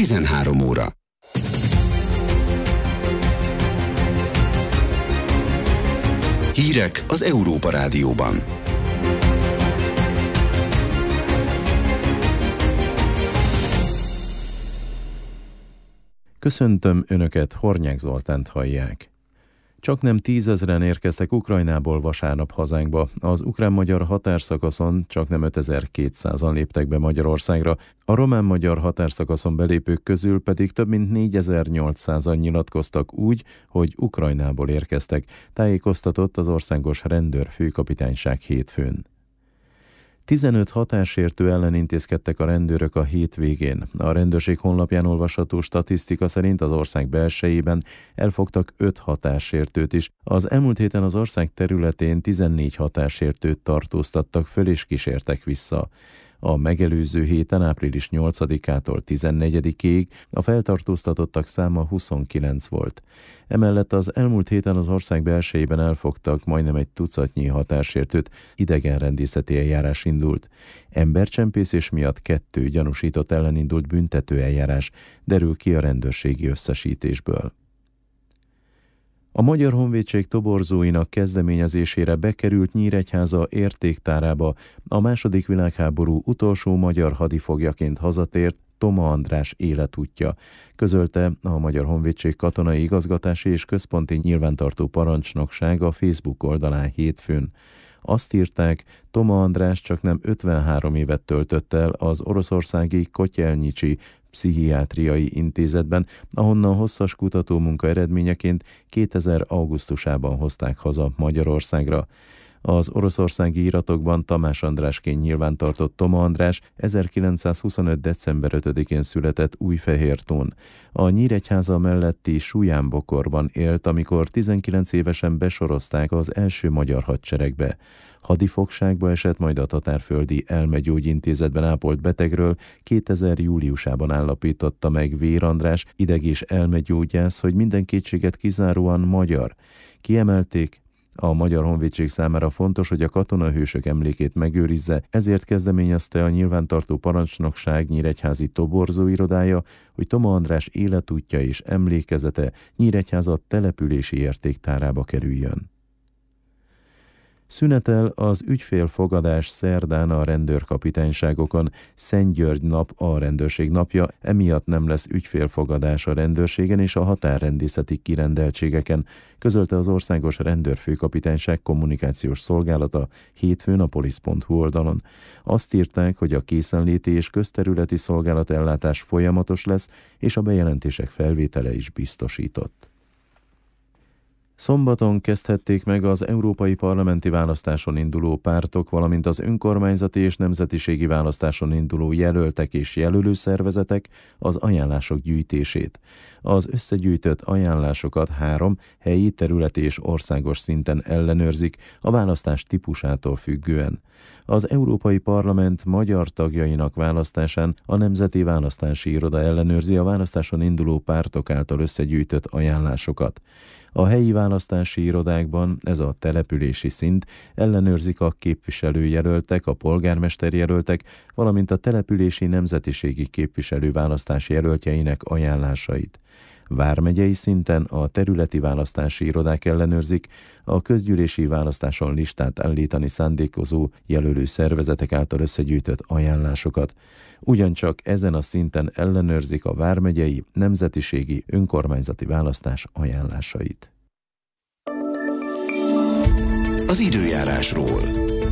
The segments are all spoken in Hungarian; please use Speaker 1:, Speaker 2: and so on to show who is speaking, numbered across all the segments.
Speaker 1: 13 óra. Hírek az Európa Rádióban.
Speaker 2: Köszöntöm Önöket, Hornyák Zoltánt hallják. Csaknem 10 000-en érkeztek Ukrajnából vasárnap hazánkba. Az ukrán-magyar határszakaszon csaknem 5200-an léptek be Magyarországra, a román-magyar határszakaszon belépők közül pedig több mint 4800-an nyilatkoztak úgy, hogy Ukrajnából érkeztek, tájékoztatott az Országos Rendőrfőkapitányság hétfőn. 15 határsértő ellen intézkedtek a rendőrök a hétvégén. A rendőrség honlapján olvasható statisztika szerint az ország belsejében elfogtak 5 határsértőt is. Az elmúlt héten az ország területén 14 határsértőt tartóztattak föl és kísértek vissza. A megelőző héten április 8-ától 14-ig a feltartóztatottak száma 29 volt. Emellett az elmúlt héten az ország belsejében elfogtak majdnem egy tucatnyi határsértőt, idegenrendészeti eljárás indult. Embercsempészés miatt 2 gyanúsított ellen indult büntetőeljárás, derül ki a rendőrségi összesítésből. A Magyar Honvédség toborzóinak kezdeményezésére bekerült Nyíregyháza értéktárába a II. Világháború utolsó magyar hadifogjaként hazatért Toma András életútja, közölte a Magyar Honvédség katonai igazgatási és központi nyilvántartó parancsnokság a Facebook oldalán hétfőn. Azt írták, Toma András csaknem 53 évet töltött el az oroszországi Kotyelnyicsi pszichiátriai intézetben, ahonnan hosszas kutatómunka eredményeként 2000 augusztusában hozták haza Magyarországra. Az oroszországi iratokban Tamás Andrásként nyilvántartott Toma András 1925. december 5-én született Újfehértón. A Nyíregyháza melletti Sujánbokorban élt, amikor 19 évesen besorozták az első magyar hadseregbe. Hadifogságba esett, majd a tatárföldi elmegyógyintézetben ápolt betegről 2000 júliusában állapította meg Vér András, ideg- és elmegyógyász, hogy minden kétséget kizáróan magyar. Kiemelték, a Magyar Honvédség számára fontos, hogy a katonahősök emlékét megőrizze, ezért kezdeményezte a nyilvántartó parancsnokság nyíregyházi toborzóirodája, hogy Toma András életútja és emlékezete Nyíregyháza települési értéktárába kerüljön. Szünetel az ügyfélfogadás szerdán a rendőrkapitányságokon. Szentgyörgy nap a rendőrség napja, emiatt nem lesz ügyfélfogadás a rendőrségen és a határrendészeti kirendeltségeken, közölte az Országos Rendőrfőkapitányság kommunikációs szolgálata hétfőn a polisz.hu oldalon. Azt írták, hogy a készenléti és közterületi szolgálatellátás folyamatos lesz, és a bejelentések felvétele is biztosított. Szombaton kezdhették meg az európai parlamenti választáson induló pártok, valamint az önkormányzati és nemzetiségi választáson induló jelöltek és jelölő szervezetek az ajánlások gyűjtését. Az összegyűjtött ajánlásokat 3 helyi, területi és országos szinten ellenőrzik a választás típusától függően. Az Európai Parlament magyar tagjainak választásán a Nemzeti Választási Iroda ellenőrzi a választáson induló pártok által összegyűjtött ajánlásokat. A helyi választási irodákban, ez a települési szint, ellenőrzik a képviselőjelöltek, a polgármesterjelöltek, valamint a települési nemzetiségi képviselő választási jelöltjeinek ajánlásait. Vármegyei szinten a területi választási irodák ellenőrzik a közgyűlési választáson listát állítani szándékozó jelölő szervezetek által összegyűjtött ajánlásokat. Ugyancsak ezen a szinten ellenőrzik a vármegyei, nemzetiségi, önkormányzati választás ajánlásait.
Speaker 1: Az időjárásról.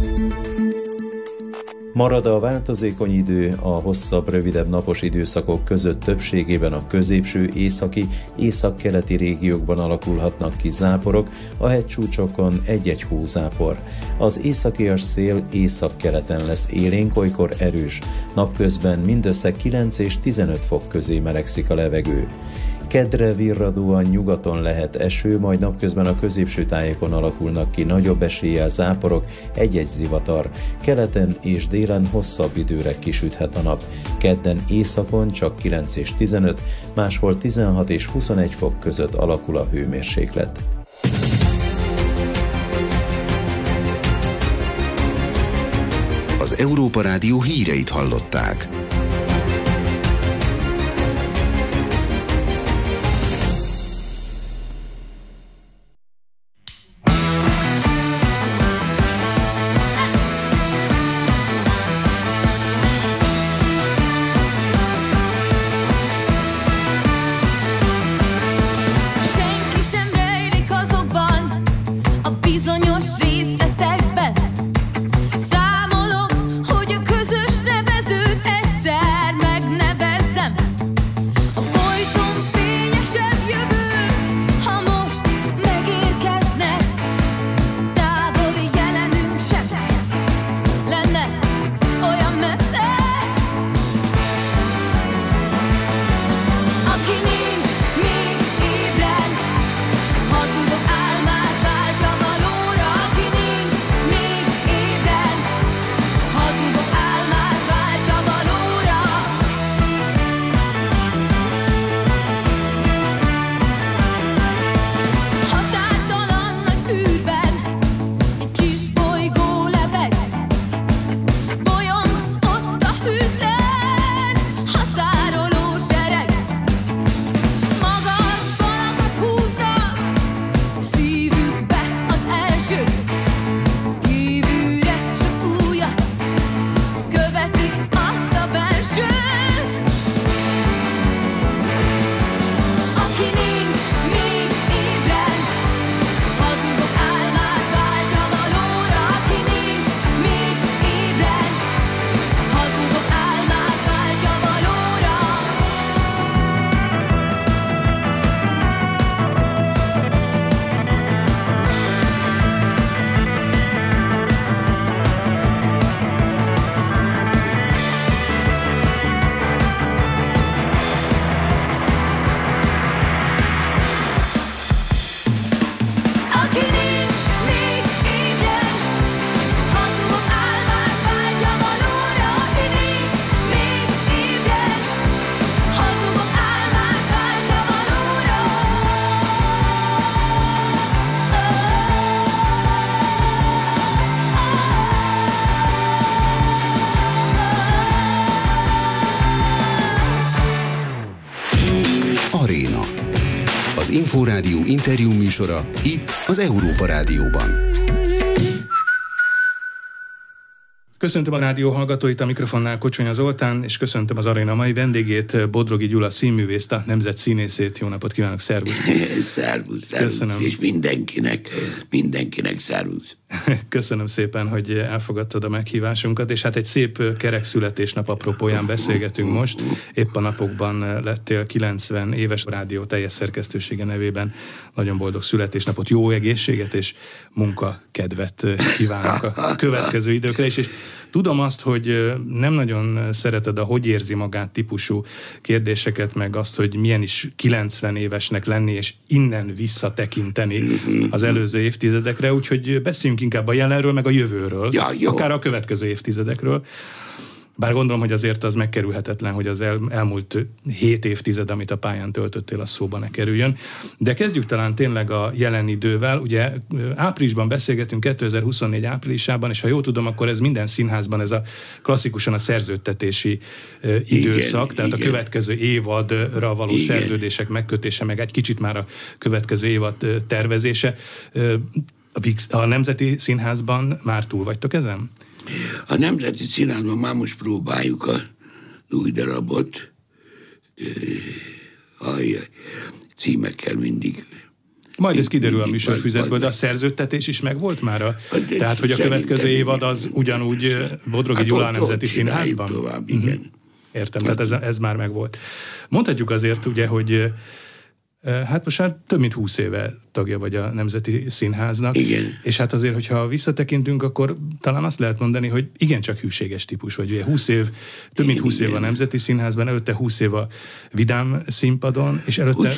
Speaker 2: Marad a változékony idő, a hosszabb, rövidebb napos időszakok között többségében a középső, északi, északkeleti régiókban alakulhatnak ki záporok, a hegycsúcsokon egy-egy hózápor. Az északias szél északkeleten lesz élénk, olykor erős. Napközben mindössze 9 és 15 fok közé melegszik a levegő. Keddre virradóan nyugaton lehet eső, majd napközben a középső tájékon alakulnak ki nagyobb eséllyel záporok, egy-egy zivatar. Keleten és délen hosszabb időre kisüthet a nap. Kedden északon csak 9 és 15, máshol 16 és 21 fok között alakul a hőmérséklet.
Speaker 1: Az Európa Rádió híreit hallották.
Speaker 3: bizonyos részletekben. Számolom, hogy a közös nevezőt egyszer megnevezzem. A folyton fényesebb jövő, ha most megérkezne, távoli jelenünk sem lenne olyan messze. Aki nincs még ébren, hazudok álmát váltja valóra. Aki nincs még ébren, hazudok álmát váltja valóra. Határtalan nagy űrben egy kis bolygó lebeg, bolyong ott a hűtlen határoló sereg. Magas falakat húznak szívükbe az elsőt, kívülre sok újat követik azt a belsőt. Aki nincs még ébren, hazudok álmát váltja valóra. Aki nincs még ébren, hazudok álmát váltja valóra. Aki nincs még ébren, hazudok álmát váltja valóra. Aki nincs még ébren, hazudok álmát váltja valóra.
Speaker 1: Aréna. Az Inforádió interjú műsora itt az Európa Rádióban.
Speaker 4: Köszöntöm a rádió hallgatóit, a mikrofonnál Kocsonya Zoltán, és köszöntöm az Aréna mai vendégét, Bodrogi Gyula színművészt, a nemzet színészét. Jó napot kívánok, szervusz!
Speaker 5: Szervusz,
Speaker 4: Köszönöm.
Speaker 5: és mindenkinek szervusz.
Speaker 4: Köszönöm szépen, hogy elfogadtad a meghívásunkat, és hát egy szép kerek születésnap apropóján beszélgetünk most. Épp a napokban lettél 90 éves, a rádió teljes szerkesztősége nevében. Nagyon boldog születésnapot, jó egészséget és munkakedvet kívánok a következő időkre is. És tudom azt, hogy nem nagyon szereted a hogy érzi magát típusú kérdéseket, meg azt, hogy milyen is 90 évesnek lenni, és innen visszatekinteni az előző évtizedekre, úgyhogy beszéljünk inkább a jelenről, meg a jövőről, akár a következő évtizedekről. Bár gondolom, hogy azért az megkerülhetetlen, hogy az elmúlt 7 évtized, amit a pályán töltöttél, az szóba ne kerüljön. De kezdjük talán tényleg a jelen idővel. Ugye áprilisban beszélgetünk, 2024 áprilisában, és ha jól tudom, akkor ez minden színházban ez a klasszikusan a szerződtetési időszak, tehát igen. A következő évadra való szerződések megkötése, meg egy kicsit már a következő évad tervezése. A Nemzeti Színházban már túl vagytok ezen?
Speaker 5: A Nemzeti Színházban már most próbáljuk az új darabot. Címekkel mindig.
Speaker 4: Majd ez kiderül a műsorfüzetből, de a szerződtetés is megvolt már? Tehát, hogy a következő évad az ugyanúgy Bodrogi Gyula a Nemzeti Színházban?
Speaker 5: Tovább, igen.
Speaker 4: Értem, tehát ez már megvolt. Mondhatjuk azért ugye, hogy hát most már több mint 20 éve tagja vagy a Nemzeti Színháznak.
Speaker 5: Igen.
Speaker 4: És hát azért, hogyha visszatekintünk, akkor talán azt lehet mondani, hogy igencsak hűséges típus vagy. Ugye 20 év, több mint 20 év a Nemzeti Színházban, előtte 20 év a Vidám színpadon, és előtte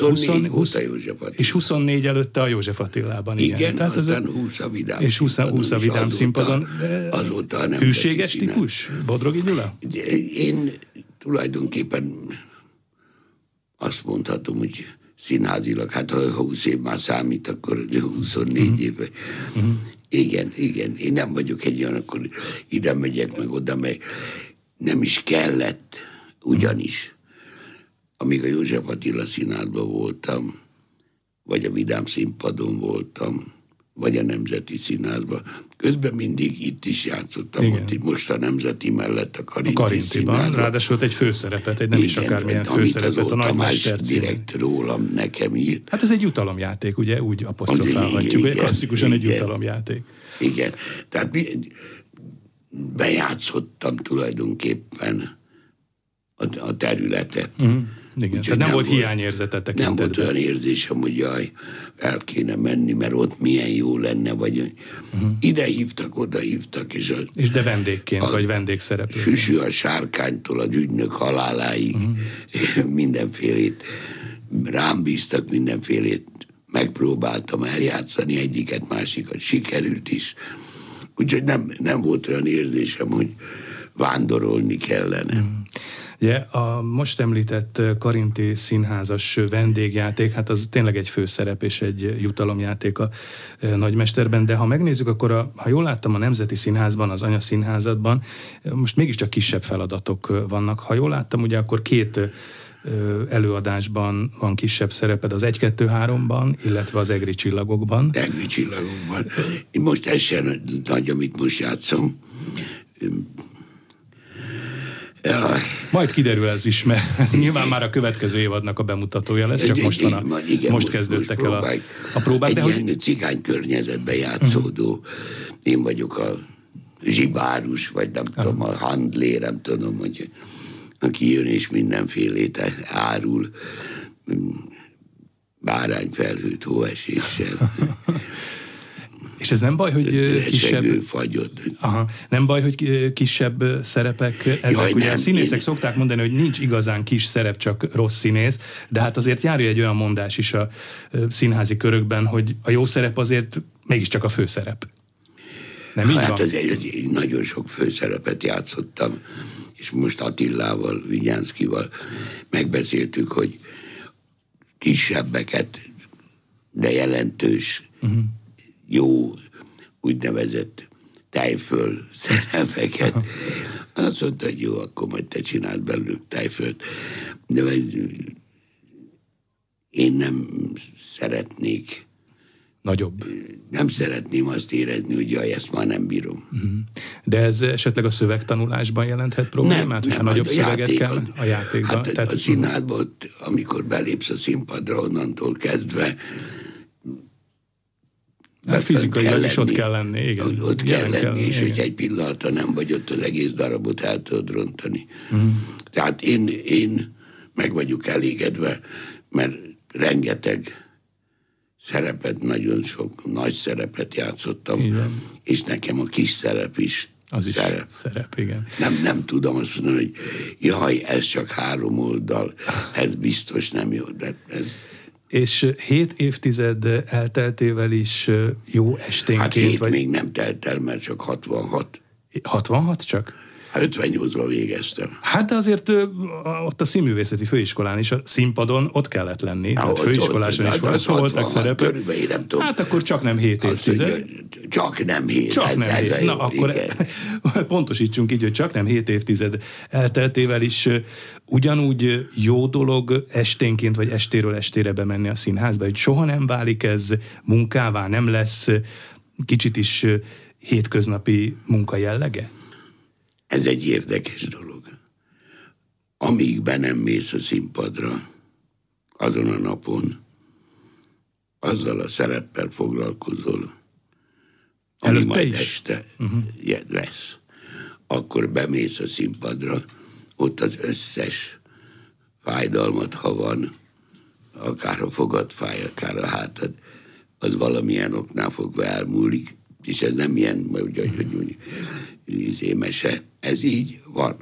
Speaker 4: 24 előtte a József Attilában.
Speaker 5: Igen,
Speaker 4: tehát
Speaker 5: aztán 20 a Vidám
Speaker 4: és 20 a Vidám színpadon.
Speaker 5: Azóta a
Speaker 4: hűséges típus, Bodrogi Gyula?
Speaker 5: Én tulajdonképpen azt mondhatom, hogy színházilag, hát ha 20 év már számít, akkor 24 éve. Igen. Én nem vagyok egy olyan, akkor ide megyek, meg oda, meg nem is kellett, ugyanis. Amíg a József Attila Színházban voltam, vagy a Vidám színpadon voltam, vagy a Nemzeti Színházban. Közben mindig itt is játszottam,
Speaker 4: Igen.
Speaker 5: ott itt most a Nemzeti mellett a
Speaker 4: A
Speaker 5: Karinti
Speaker 4: Karintiban,
Speaker 5: Színházban.
Speaker 4: ráadásul egy főszerepet, egy nem is akármilyen
Speaker 5: amit
Speaker 4: főszerepet, a
Speaker 5: azóta más
Speaker 4: Nagymester című.
Speaker 5: direkt rólam nekem írt.
Speaker 4: Hát ez egy jutalomjáték, ugye, úgy apostrofálhatjuk,
Speaker 5: Igen,
Speaker 4: klasszikusan egy
Speaker 5: igen.
Speaker 4: jutalomjáték.
Speaker 5: Igen, tehát bejátszottam tulajdonképpen a területet.
Speaker 4: Igen,
Speaker 5: Úgyhogy
Speaker 4: tehát nem volt hiányérzete
Speaker 5: Nem
Speaker 4: tekintetben.
Speaker 5: volt olyan érzésem, hogy jaj, el kéne menni, mert ott milyen jó lenne, vagy ide hívtak, oda hívtak, és
Speaker 4: És de vendégként, vagy vendégszereplő.
Speaker 5: Süsű a sárkánytól az ügynök haláláig mindenfélét rám bíztak, mindenfélét megpróbáltam eljátszani, egyiket, másikat sikerült is. Úgyhogy nem volt olyan érzésem, hogy vándorolni kellene.
Speaker 4: Ugye a most említett Karinti színházas vendégjáték, hát az tényleg egy főszerep és egy jutalomjáték a Nagymesterben, de ha megnézzük, akkor ha jól láttam, a Nemzeti Színházban, az anyaszínházadban most mégiscsak kisebb feladatok vannak. Ha jól láttam, ugye akkor 2 előadásban van kisebb szereped, az 1-2-3-ban, illetve az Egri csillagokban.
Speaker 5: Egri csillagokban. Most ez sem nagy, amit most játszom. Jaj.
Speaker 4: Majd kiderül ez is, mert ez nyilván már a következő évadnak a bemutatója lesz, csak most van most kezdődtek el a próbák.
Speaker 5: Egy ilyen cigány környezetben játszódó. Én vagyok a zsibárus, vagy nem tudom, a handlé, nem tudom, hogy aki jön és mindenfélét árul, bárányfelhőt hóeséssel.
Speaker 4: És ez nem baj, hogy kisebb...
Speaker 5: fagyott.
Speaker 4: Aha, nem baj, hogy kisebb szerepek ezek.
Speaker 5: Jaj,
Speaker 4: ugye
Speaker 5: nem,
Speaker 4: a színészek szokták mondani, hogy nincs igazán kis szerep, csak rossz színész, de hát azért járja egy olyan mondás is a színházi körökben, hogy a jó szerep azért mégiscsak a főszerep. Nem így
Speaker 5: Hát
Speaker 4: van?
Speaker 5: azért nagyon sok főszerepet játszottam, és most Attilával, Vigyánszkival megbeszéltük, hogy kisebbeket, de jelentős, jó, úgynevezett tejföl szerepeket. Azt mondta, hogy jó, akkor majd te csináld belőlük tejfölt. De én nem szeretnék,
Speaker 4: Nagyobb.
Speaker 5: nem szeretném azt érezni, hogy jaj, ezt már nem bírom.
Speaker 4: De ez esetleg a szövegtanulásban jelenthet problémát, hogyha nagyobb szöveget kell a játékban?
Speaker 5: Hát a színházban, amikor belépsz a színpadra, onnantól kezdve
Speaker 4: hát fizikailag is ott kell lenni, igen.
Speaker 5: Ott kell lenni, és hogy egy pillanatra nem vagy ott, az egész darabot el tudod rontani. Tehát én meg vagyok elégedve, mert rengeteg szerepet, nagyon sok nagy szerepet játszottam, és nekem a kis szerep is
Speaker 4: az
Speaker 5: szerep.
Speaker 4: Is szerep, igen.
Speaker 5: Nem tudom azt mondani, hogy jaj, ez csak 3 oldal, ez biztos nem jó, de ez...
Speaker 4: És 7 évtized elteltével is jó esténként...
Speaker 5: Hát 7
Speaker 4: vagy...
Speaker 5: még nem telt el, mert csak 66.
Speaker 4: 66 csak?
Speaker 5: 58-ban végeztem.
Speaker 4: Hát de azért ott a Színművészeti Főiskolán is, a színpadon ott kellett lenni. Tehát főiskoláson is voltak szerepek. Hát akkor csak nem 7 évtized.
Speaker 5: Csak nem 7.
Speaker 4: Csak nem 7. Na akkor pontosítsunk így, hogy csak nem 7 évtized elteltével is ugyanúgy jó dolog esténként, vagy estéről estére bemenni a színházba, hogy soha nem válik ez munkává, nem lesz kicsit is hétköznapi munka jellege?
Speaker 5: Ez egy érdekes dolog. Amíg be nem mész a színpadra, azon a napon, azzal a szereppel foglalkozol, ami
Speaker 4: előtte
Speaker 5: majd
Speaker 4: is?
Speaker 5: este lesz. Akkor bemész a színpadra, ott az összes fájdalmat, ha van, akár a fogad fáj, akár a hátad, az valamilyen oknál fogva elmúlik, és ez nem ilyen, hogy mese, ez így van.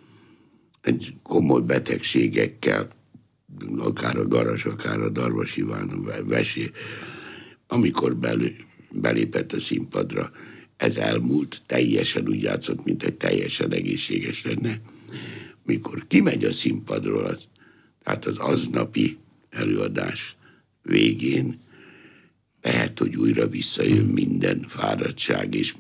Speaker 5: Egy komoly betegségekkel, akár a Garas, akár a Darvas Iván, a Vesé, amikor belépett a színpadra, ez elmúlt, teljesen úgy játszott, mint egy teljesen egészséges lenne. Mikor kimegy a színpadról, tehát az aznapi előadás végén, lehet, hogy újra visszajön minden fáradtság és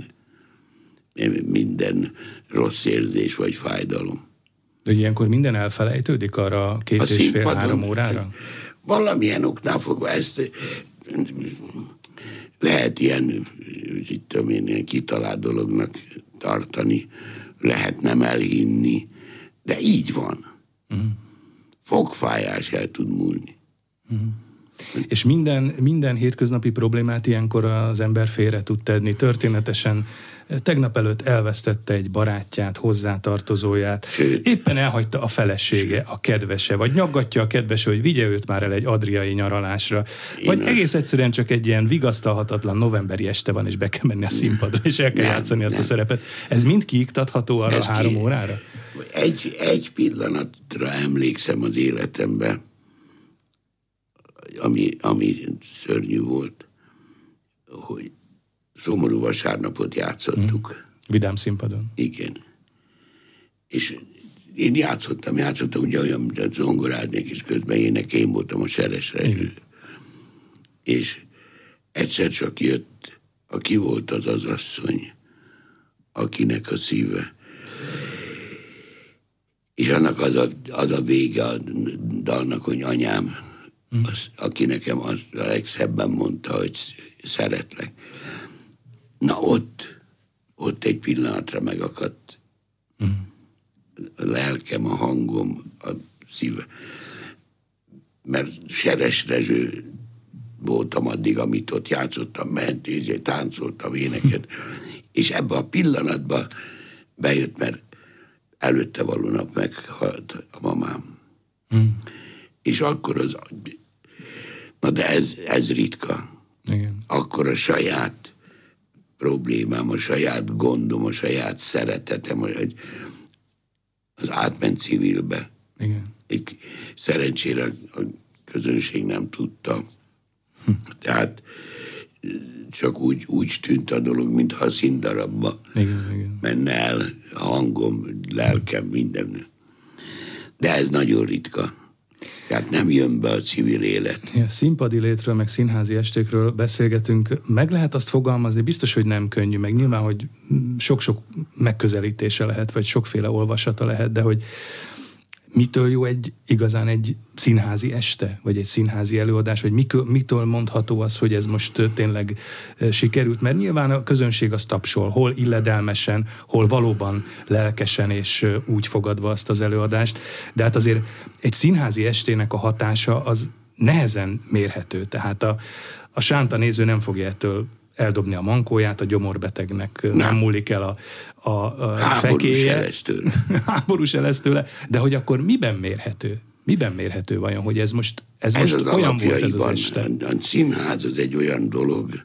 Speaker 5: minden rossz érzés vagy fájdalom.
Speaker 4: De ilyenkor minden elfelejtődik arra 2,5-3 órára?
Speaker 5: Valamilyen oknál fogva ezt lehet ilyen, itt tudom én, ilyen kitalált dolognak tartani, lehet nem elhinni, de így van. Fogfájás el tud múlni.
Speaker 4: És minden hétköznapi problémát ilyenkor az ember félre tud tenni. Történetesen tegnap előtt elvesztette egy barátját, hozzátartozóját, éppen elhagyta a felesége, a kedvese, vagy nyaggatja a kedvese, hogy vigye őt már el egy adriai nyaralásra, vagy egész egyszerűen csak egy ilyen vigasztalhatatlan novemberi este van, és be kell menni a színpadra, és el kell játszani azt a szerepet. Ez mind kiiktatható arra 3 órára?
Speaker 5: Egy pillanatra emlékszem az életemben, ami szörnyű volt, hogy Szomorú vasárnapot játszottuk.
Speaker 4: Vidám színpadon.
Speaker 5: Igen. És én játszottam ugye olyan, mint zongoráznék, és közben én voltam a seresre. És egyszer csak jött, aki volt az asszony, akinek a szíve. És annak az a vége a dalnak, hogy anyám, aki nekem a legszebben mondta, hogy szeretlek. Na ott egy pillanatra megakadt a lelkem, a hangom, a szíve. Mert Seres Rezső voltam addig, amit ott játszottam, ment, táncoltam, éneket. És ebben a pillanatban bejött, mert előtte való nap meghalt a mamám. És akkor na de ez ritka.
Speaker 4: Igen.
Speaker 5: Akkor a saját problémám, a saját gondom, a saját szeretetem, az átment civilbe.
Speaker 4: Igen.
Speaker 5: Szerencsére a közönség nem tudta. Tehát csak úgy tűnt a dolog, mintha a színdarabba menne el a hangom, lelkem, minden. De ez nagyon ritka. Tehát nem jön be a civil élet.
Speaker 4: Ja, színpadi létről, meg színházi estékről beszélgetünk. Meg lehet azt fogalmazni, biztos, hogy nem könnyű, meg nyilván, hogy sok-sok megközelítése lehet, vagy sokféle olvasata lehet, de hogy mitől jó igazán egy színházi este, vagy egy színházi előadás, vagy mitől mondható az, hogy ez most tényleg sikerült, mert nyilván a közönség az tapsol, hol illedelmesen, hol valóban lelkesen és úgy fogadva azt az előadást, de hát azért egy színházi estének a hatása az nehezen mérhető, tehát a sánta néző nem fogja ettől eldobni a mankóját, a gyomorbetegnek nem múlik el a fekéje. Háborús el lesz tőle. De hogy akkor miben mérhető? Miben mérhető vajon, hogy ez most olyan volt ez az este?
Speaker 5: A színház az egy olyan dolog,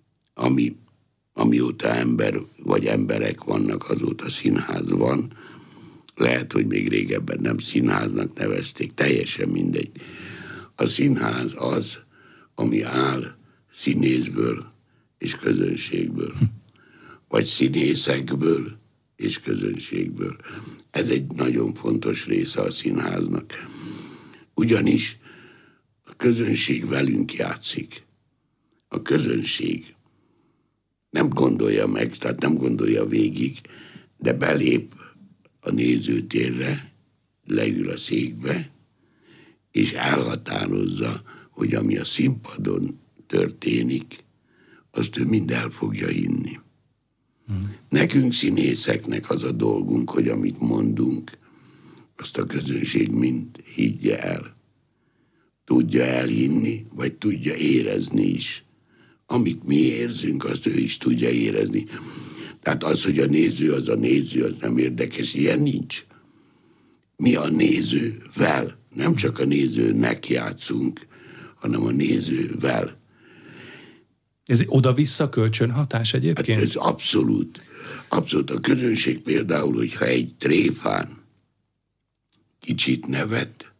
Speaker 5: amióta ember vagy emberek vannak, azóta színház van. Lehet, hogy még régebben nem színháznak nevezték, teljesen mindegy. A színház az, ami áll színészből és közönségből. Vagy színészekből és közönségből. Ez egy nagyon fontos része a színháznak. Ugyanis a közönség velünk játszik. A közönség nem gondolja meg, tehát nem gondolja végig, de belép a nézőtérre, leül a székbe, és elhatározza, hogy ami a színpadon történik, azt ő mind el fogja hinni. Nekünk színészeknek az a dolgunk, hogy amit mondunk, azt a közönség mind higgye el. Tudja elhinni, vagy tudja érezni is. Amit mi érzünk, azt ő is tudja érezni. Tehát az, hogy a néző, az nem érdekes, ilyen nincs. Mi a nézővel, nem csak a nézőnek játszunk, hanem a nézővel.
Speaker 4: Ez oda-vissza kölcsönhatás egyébként?
Speaker 5: Hát ez abszolút. Abszolút a közönség például, hogyha egy tréfán kicsit nevet,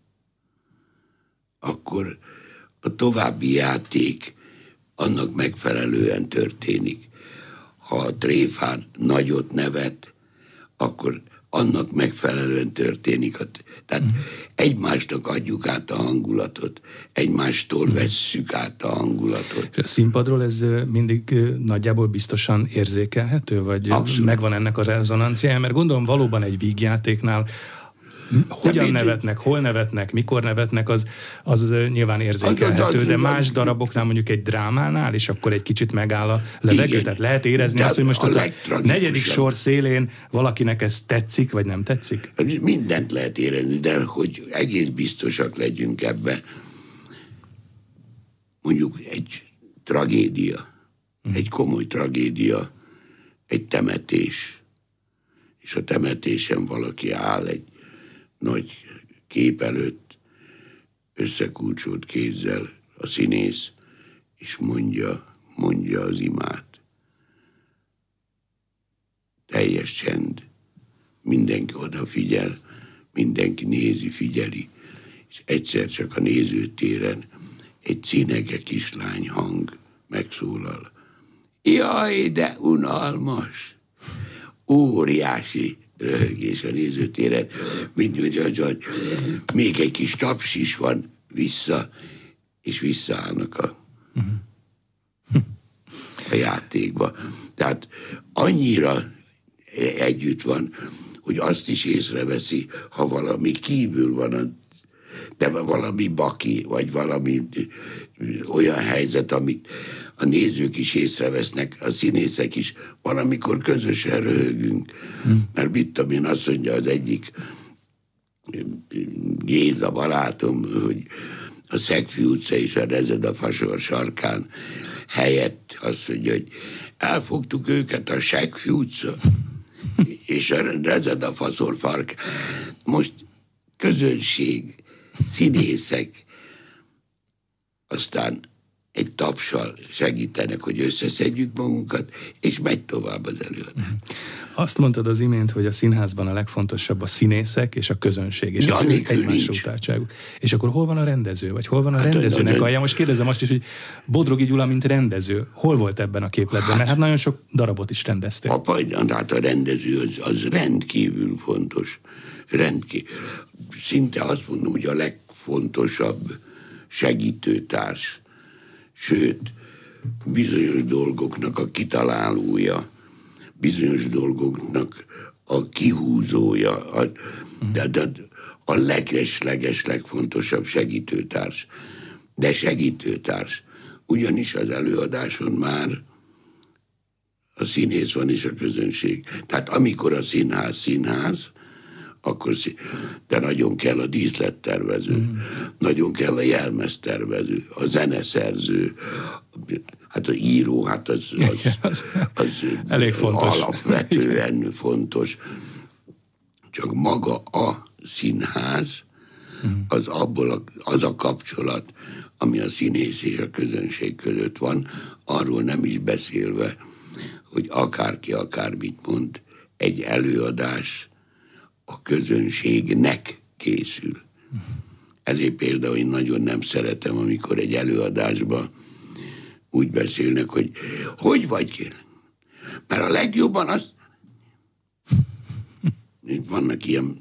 Speaker 5: akkor a további játék annak megfelelően történik. Ha a tréfán nagyot nevet, akkor annak megfelelően történik. Tehát egymásnak adjuk át a hangulatot, egymástól vesszük át a hangulatot.
Speaker 4: És a színpadról ez mindig nagyjából biztosan érzékelhető, vagy
Speaker 5: abszolút.
Speaker 4: Megvan ennek a rezonanciája? Mert gondolom valóban egy vígjátéknál Hogyan nevetnek, hol nevetnek, mikor nevetnek, az nyilván érzékelhető, de más daraboknál, mondjuk egy drámánál, és akkor egy kicsit megáll a levegő,
Speaker 5: Igen.
Speaker 4: tehát lehet érezni
Speaker 5: De
Speaker 4: azt, hogy most
Speaker 5: a
Speaker 4: a
Speaker 5: legtragikusabb.
Speaker 4: negyedik sor szélén valakinek ez tetszik, vagy nem tetszik?
Speaker 5: Mindent lehet érezni, de hogy egész biztosak legyünk ebbe, mondjuk egy tragédia, egy komoly tragédia, egy temetés, és a temetésen valaki áll egy nagy kép előtt, összekulcsolt kézzel a színész, és mondja az imát. Teljes csend. Mindenki odafigyel, mindenki nézi, figyeli, és egyszer csak a nézőtéren egy cinege kislány hang megszólal. Jaj, de unalmas! Óriási röhögés a nézőtéren, mint hogy még egy kis taps is van vissza, és visszaállnak a játékba. Tehát annyira együtt van, hogy azt is észreveszi, ha valami kívül van, de valami baki, vagy valami olyan helyzet, amit a nézők is észrevesznek, a színészek is, valamikor közösen röhögünk. Mert mit tudom én, azt mondja az egyik Géza barátom, hogy a Szegfű utca és a Rezeda Fasor sarkán helyett azt mondja, hogy elfogtuk őket a Szegfű utca és a Rezeda Fasor fark. Most közönség, színészek, aztán egy tapssal segítenek, hogy összeszedjük magunkat, és megy tovább az előadás.
Speaker 4: Azt mondtad az imént, hogy a színházban a legfontosabb a színészek és a közönség, és az ők egymás utáltságuk. És akkor hol van a rendező, vagy hol van a rendezőnek alja? Most kérdezem azt is, hogy Bodrogi Gyula, mint rendező, hol volt ebben a képletben? Mert hát nagyon sok darabot is rendeztél.
Speaker 5: Hát a rendező az rendkívül fontos. Szinte azt mondom, hogy a legfontosabb segítőtárs. Sőt, bizonyos dolgoknak a kitalálója, bizonyos dolgoknak a kihúzója, a leges legfontosabb segítőtárs. De segítőtárs. Ugyanis az előadáson már a színész van és a közönség. Tehát amikor a színház, akkor de nagyon kell a díszlettervező, nagyon kell a jelmeztervező, a zeneszerző, hát az író, hát az
Speaker 4: elég fontos.
Speaker 5: Alapvetően fontos. Csak maga a színház, az a kapcsolat, ami a színész és a közönség között van, arról nem is beszélve, hogy akárki akármit mond, egy előadás a közönségnek készül. Ezért például én nagyon nem szeretem, amikor egy előadásban úgy beszélnek, hogy vagy kérlek. Mert a legjobban az... Vannak ilyen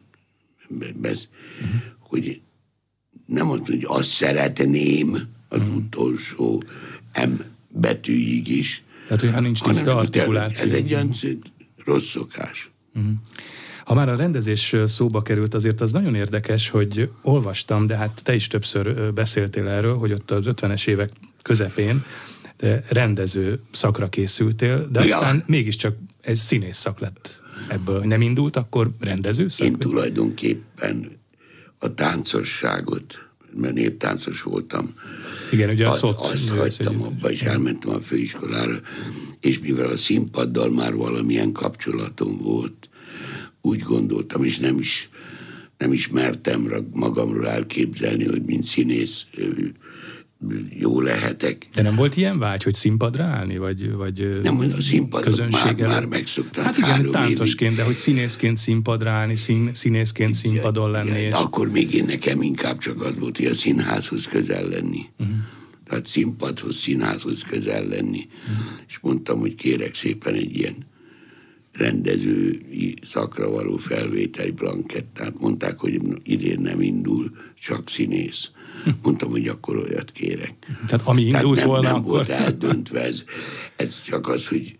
Speaker 5: hogy nem azt mondja, hogy azt szeretném az utolsó M betűig is.
Speaker 4: Tehát, hogyha nincs tiszta artikuláció.
Speaker 5: Ez egy ilyen rossz szokás.
Speaker 4: Ha már a rendezés szóba került, azért az nagyon érdekes, hogy olvastam, de hát te is többször beszéltél erről, hogy ott az 50-es évek közepén te rendező szakra készültél, de aztán mégiscsak egy színész szak lett ebből. Nem indult akkor rendező szak?
Speaker 5: Én tulajdonképpen a táncosságot, mert néptáncos voltam,
Speaker 4: igen, ugye
Speaker 5: azt hagytam abba, és elmentem a főiskolára, és mivel a színpaddal már valamilyen kapcsolatom volt, úgy gondoltam, és nem is mertem magamról elképzelni, hogy mint színész jó lehetek.
Speaker 4: De nem volt ilyen vágy, hogy színpadra állni, vagy
Speaker 5: nem, a színpadot már megszoktam.
Speaker 4: Hát igen, táncosként, de hogy színészként színpadra állni, színészként színpadon lenni. És...
Speaker 5: Akkor még nekem inkább csak az volt, hogy a színházhoz közel lenni. Tehát színpadhoz, színházhoz közel lenni. És mondtam, hogy kérek szépen egy ilyen rendezői szakra való felvétel blankettát. Mondták, hogy idén nem indul, csak színész. Mondtam, hogy akkor olyat kérek.
Speaker 4: Tehát ami indult
Speaker 5: nem,
Speaker 4: volna,
Speaker 5: nem
Speaker 4: akkor...
Speaker 5: volt eldöntve ez csak az, hogy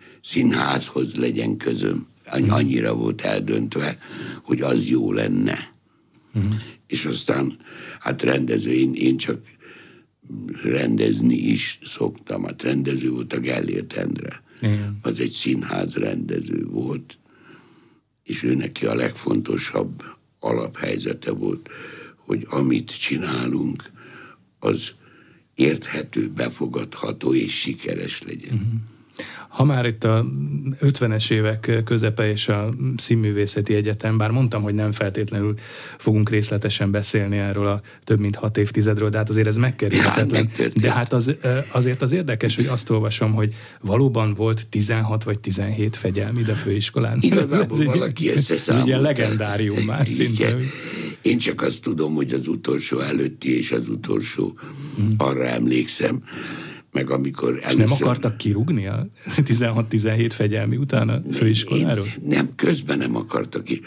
Speaker 5: színházhoz legyen közöm. Annyira volt eldöntve, hogy az jó lenne. És aztán, hát rendező, én csak rendezni is szoktam. Hát rendező volt a Gellért Endre.
Speaker 4: Igen.
Speaker 5: Az egy színház rendező volt, és ő neki a legfontosabb alaphelyzete volt, hogy amit csinálunk, az érthető, befogadható és sikeres legyen.
Speaker 4: Ha már itt a 50-es évek közepe és a Színművészeti Egyetem, bár mondtam, hogy nem feltétlenül fogunk részletesen beszélni erről a több mint 6 évtizedről, de hát azért ez megkerülhetetlen. De hát azért az érdekes, hogy azt olvasom, hogy valóban volt 16 vagy 17 fegyelmid a főiskolán.
Speaker 5: Igazából valaki összeszámolta.
Speaker 4: Ez egy ilyen legendárium már szinte.
Speaker 5: Én csak azt tudom, hogy az utolsó előtti és az utolsó, arra emlékszem, meg amikor először...
Speaker 4: És nem akartak kirúgni a 16-17 fegyelmi után a főiskoláról?
Speaker 5: Nem, közben nem akartak ki.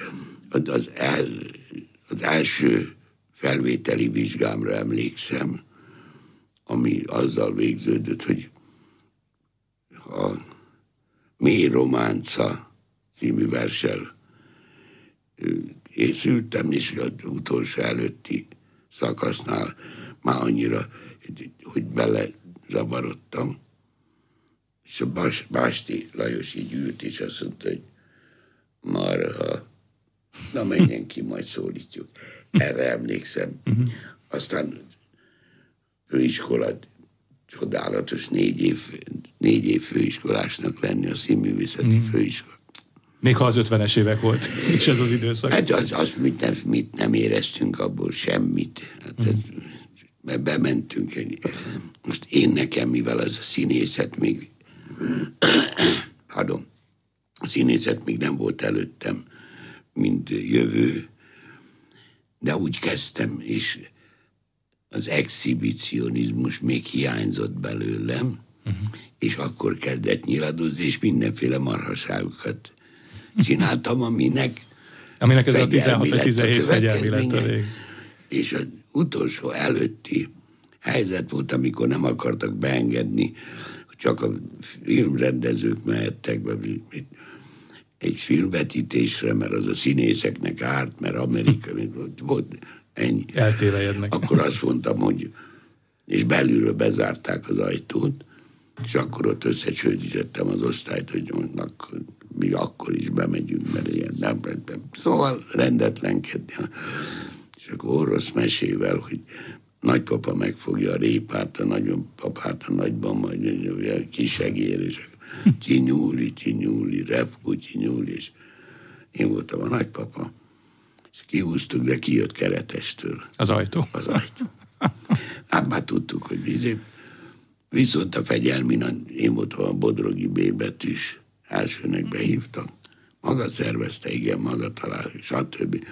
Speaker 5: Az első felvételi vizsgámra emlékszem, ami azzal végződött, hogy a Mély Románca című verssel készültem, és az utolsó előtti szakasznál már annyira, hogy belezavarodtam. És a Básti Lajos így ült, és azt mondta, hogy marha, na menjen ki, majd szólítjuk. Erre emlékszem. Aztán főiskola, csodálatos 4 év főiskolásnak lenni a Színművészeti Főiskola.
Speaker 4: Még ha az 50-es évek volt, és ez az időszak.
Speaker 5: Hát az mit nem éreztünk abból semmit. Hát, bementünk. Most én nekem, mivel az a színészet még a színészet még nem volt előttem, mint jövő, de úgy kezdtem, és az exhibicionizmus még hiányzott belőlem, és akkor kezdett nyiladozni, és mindenféle marhaságokat csináltam, aminek
Speaker 4: ez a 16-17 fegyelmi lett a vég.
Speaker 5: És az utolsó előtti helyzet volt, amikor nem akartak beengedni, csak a filmrendezők mehettek be egy filmvetítésre, mert az a színészeknek árt, mert Amerika volt ennyi.
Speaker 4: Eltévejednek.
Speaker 5: Akkor azt mondtam, hogy és belülről bezárták az ajtót, és akkor ott összecsődítettem az osztályt, hogy mi akkor is bemegyünk, mert ilyen nem. Szóval rendetlenkedni. És akkor orosz mesével, hogy nagypapa megfogja a répát, a nagypapát a nagyban, majd a kisegér, és tinyúli, repkú, tinyúli, és én voltam a nagypapa, és kihúztuk, de kijött Keretestől.
Speaker 4: Az ajtó?
Speaker 5: Az ajtó. Hát már tudtuk, hogy viszont a fegyelmin, én voltam a Bodrogi B betűs, elsőnek behívtak. Maga szervezte, igen, maga talál, stb.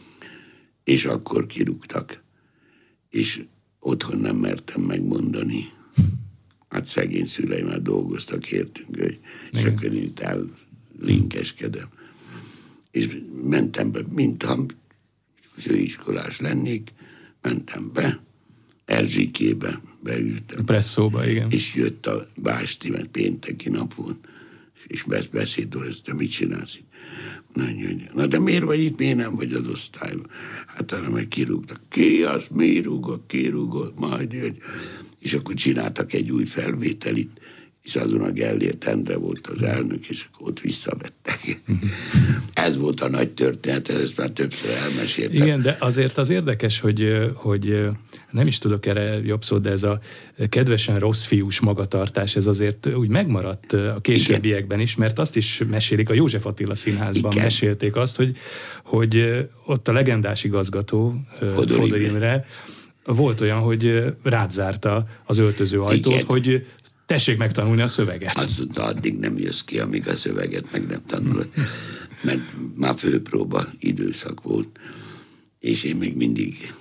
Speaker 5: És akkor kirúgtak. És otthon nem mertem megmondani. Hát szegény szüleim már dolgoztak, értünk, és akkor én itt ellinkeskedem. És mentem be, mintha főiskolás lennék, mentem be, Erzsikébe beültem.
Speaker 4: Presszóba, igen.
Speaker 5: És jött a Básti, mert pénteki nap volt, és beszédoloztam, mit csinálsz itt? Na de miért vagy itt, miért nem vagy az osztályban? Hát arra meg kirúgtak. Ki az, mi rúgott, ki rúgott, majd jön. És akkor csináltak egy új felvételit, és azon a Gellért Endre volt az elnök, és akkor ott visszavettek. Ez volt a nagy történet, ezt már többször elmeséltem.
Speaker 4: Igen, de azért az érdekes, hogy nem is tudok erre jobb szót, de ez a kedvesen rossz fiús magatartás, ez azért úgy megmaradt a későbbiekben is, mert azt is mesélik, a József Attila Színházban mesélték azt, hogy ott a legendás igazgató, Fodor Imre, volt olyan, hogy rádzárta az öltöző ajtót, hogy tessék megtanulni a szöveget.
Speaker 5: Azt mondta, addig nem jössz ki, amíg a szöveget meg nem tanulod. Mert már főpróba időszak volt, és én még mindig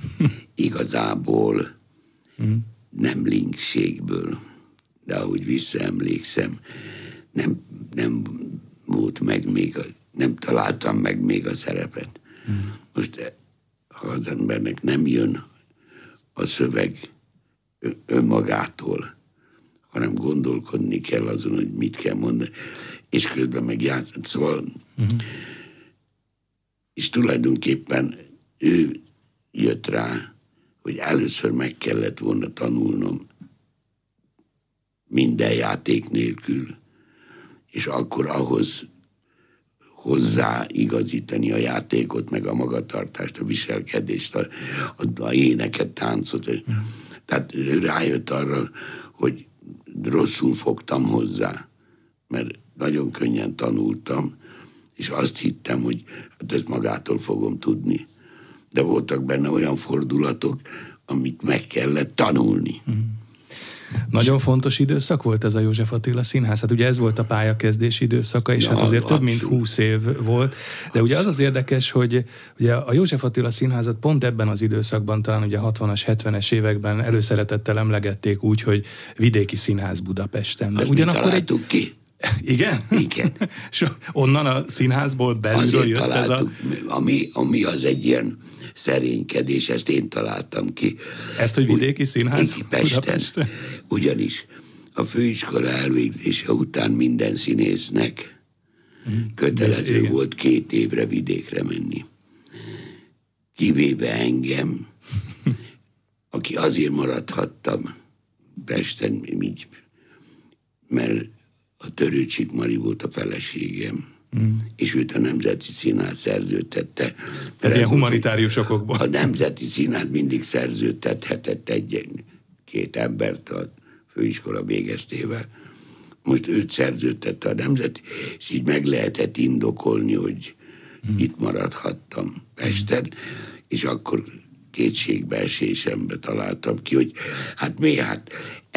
Speaker 5: igazából nem linkségből, de ahogy visszaemlékszem, nem volt meg még, nem találtam meg még a szerepet. Most, ha az embernek nem jön a szöveg önmagától, hanem gondolkodni kell azon, hogy mit kell mondani, és közben megjátszani. Szóval, és tulajdonképpen ő jött rá, hogy először meg kellett volna tanulnom minden játék nélkül, és akkor ahhoz hozzáigazítani a játékot, meg a magatartást, a viselkedést, a éneket, táncot. Tehát ő rájött arra, hogy rosszul fogtam hozzá, mert nagyon könnyen tanultam, és azt hittem, hogy hát ezt magától fogom tudni. De voltak benne olyan fordulatok, amit meg kellett tanulni.
Speaker 4: Nagyon fontos időszak volt ez a József Attila Színház. Hát ugye ez volt a pályakezdési időszaka, és hát azért több mint 20 év volt. De ugye az az érdekes, hogy ugye a József Attila Színházat pont ebben az időszakban, talán ugye 60-as, 70-es években előszeretettel emlegették úgy, hogy vidéki színház Budapesten. De
Speaker 5: ugyanakkor ki.
Speaker 4: Igen?
Speaker 5: Igen.
Speaker 4: És onnan a színházból belülről jött ez a...
Speaker 5: Ami az egy ilyen szerénykedés, ezt én találtam ki.
Speaker 4: Ezt, hogy vidéki színház
Speaker 5: Pesten. Ugyanis a főiskola elvégzése után minden színésznek kötelező volt 2 évre vidékre menni. Kivéve engem, aki azért maradhattam Pesten, mert a Törőcsik Mari volt a feleségem, és őt a Nemzeti Színház szerződtette.
Speaker 4: Tehát ilyen humanitárius okokból.
Speaker 5: A Nemzeti Színház mindig szerződtethetett 1-2 embert a főiskola végeztével. Most őt szerződtette a Nemzeti, és így meg lehetett indokolni, hogy itt maradhattam Pesten, és akkor kétségbeesésembe találtam ki, hogy hát mi, hát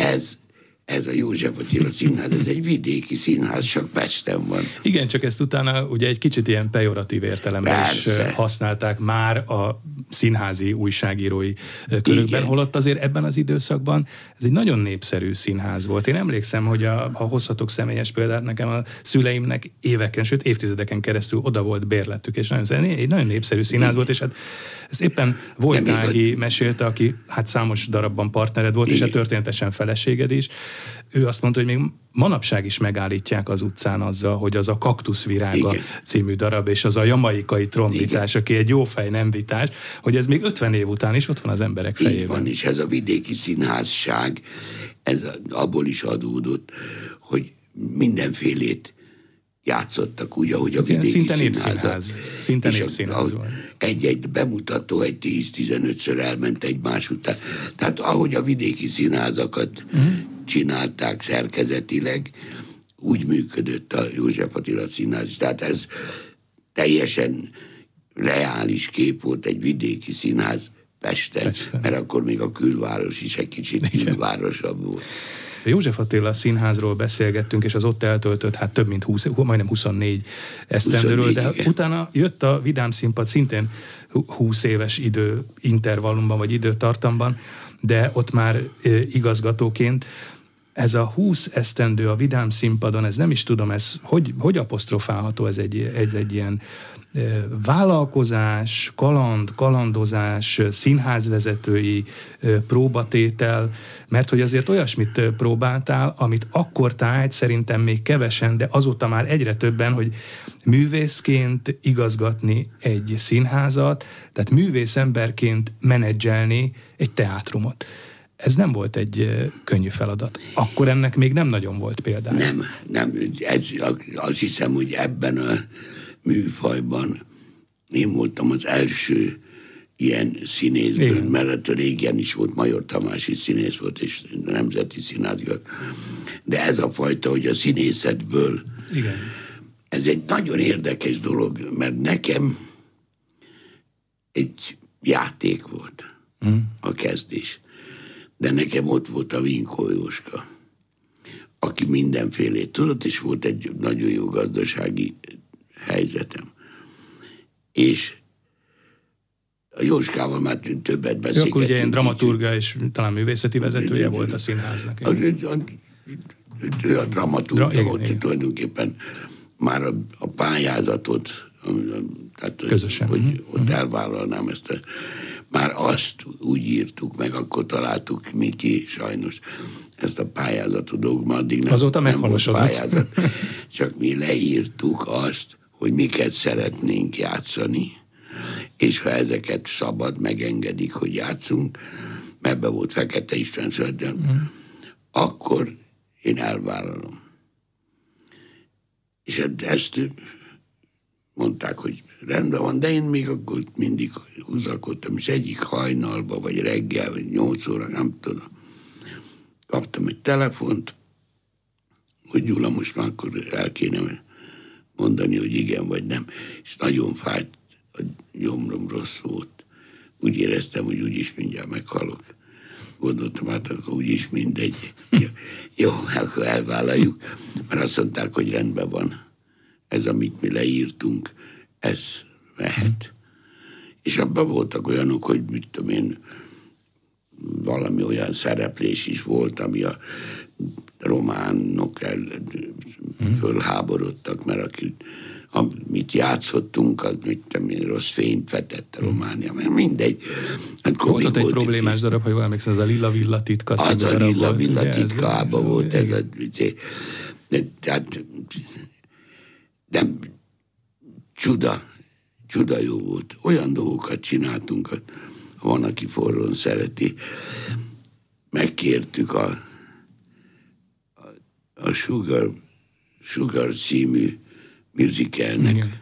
Speaker 5: ez a József Attila Színház, ez egy vidéki színház, csak Pesten van.
Speaker 4: Igen, csak ezt utána ugye egy kicsit ilyen pejoratív értelemben is használták már a színházi újságírói körökben, igen. Holott azért ebben az időszakban ez egy nagyon népszerű színház volt. Én emlékszem, hogy ha hozhatok személyes példát, nekem a szüleimnek éveken, sőt évtizedeken keresztül oda volt bérletük, és egy nagyon népszerű színház volt, és hát ezt éppen Vojtági mesélte, aki hát számos darabban partnered volt, igen. És a történetesen feleséged is. Ő azt mondta, hogy még manapság is megállítják az utcán azzal, hogy az a Kaktuszvirága című darab, és az a jamaikai trombitás, aki egy jó fej, nem vitás, hogy ez még 50 év után is ott van az emberek fejében.
Speaker 5: Így van, és ez a vidéki színházság, ez abból is adódott, hogy mindenfélét játszottak úgy, ahogy a vidéki színház.
Speaker 4: Szinte népszínház volt.
Speaker 5: Egy bemutató, egy 10-15-ször elment egymás után. Tehát ahogy a vidéki színházakat csinálták szerkezetileg, úgy működött a József Attila Színház. Tehát ez teljesen reális kép volt, egy vidéki színház Pesten. Mert akkor még a külváros is egy kicsit külvárosabb volt.
Speaker 4: A József Attila Színházról beszélgettünk, és az ott eltöltött, hát több mint 20, majdnem 24 esztendőről, de igen. Utána jött a Vidám Színpad szintén 20 éves időintervallumban, vagy időtartamban, de ott már igazgatóként. Ez a 20 esztendő a Vidám Színpadon, ez nem is tudom, ez hogy apostrofálható, ez egy ilyen vállalkozás, kalandozás, színházvezetői próbatétel, mert hogy azért olyasmit próbáltál, amit akkor tájt szerintem még kevesen, de azóta már egyre többen, hogy művészként igazgatni egy színházat, tehát művészemberként menedzselni egy teátrumot. Ez nem volt egy könnyű feladat. Akkor ennek még nem nagyon volt példája.
Speaker 5: Nem. Azt hiszem, hogy ebben a műfajban én voltam az első ilyen színészből, mert régen is volt, Major Tamás is színész volt, és Nemzeti Színházban. De ez a fajta, hogy a színészetből, igen. Ez egy nagyon érdekes dolog, mert nekem egy játék volt a kezdés. De nekem ott volt a Vinkó Jóska, aki mindenfélét tudott, és volt egy nagyon jó gazdasági helyzetem. És a Jóskával már többet beszélgettünk.
Speaker 4: Akkor ugye ilyen dramaturga és talán művészeti vezetője volt a színháznak.
Speaker 5: Ő a dramaturga volt, tulajdonképpen már a pályázatot, tehát
Speaker 4: közösen.
Speaker 5: Hogy ott elvállalnám ezt már azt úgy írtuk meg, akkor találtuk mi ki, sajnos, ezt a pályázatot dolgokban, addig nem volt pályázat. Csak mi leírtuk azt, hogy miket szeretnénk játszani, és ha ezeket szabad, megengedik, hogy játszunk, mert ebbe volt Fekete István születben, akkor én elvállalom. És ezt mondták, hogy rendben van, de én még akkor mindig húzakodtam, és egyik hajnalba, vagy reggel, vagy 8 óra, nem tudom, kaptam egy telefont, hogy Gyula, most már akkor el kéne mondani, hogy igen vagy nem. És nagyon fájt, a gyomrom rossz volt. Úgy éreztem, hogy úgyis mindjárt meghalok. Gondoltam, hát akkor úgyis mindegy. Jó, akkor elvállaljuk. Mert azt mondták, hogy rendben van. Ez, amit mi leírtunk, ez mehet. És abban voltak olyanok, hogy mit tudom én, valami olyan szereplés is volt, ami a románok fölháborodtak, mert amit játszottunk, az mit tudom én, rossz fényt vetett a Románia, mert mindegy.
Speaker 4: Volt ott egy problémás darab, ha jól emlékszem, ez a Lilla Villa titka.
Speaker 5: Az a Lilla Villa titkába volt ez a... Tehát nem, csuda jó volt. Olyan dolgokat csináltunk, hogy van, aki forrón szereti. Megkértük a Sugar című musicalnek,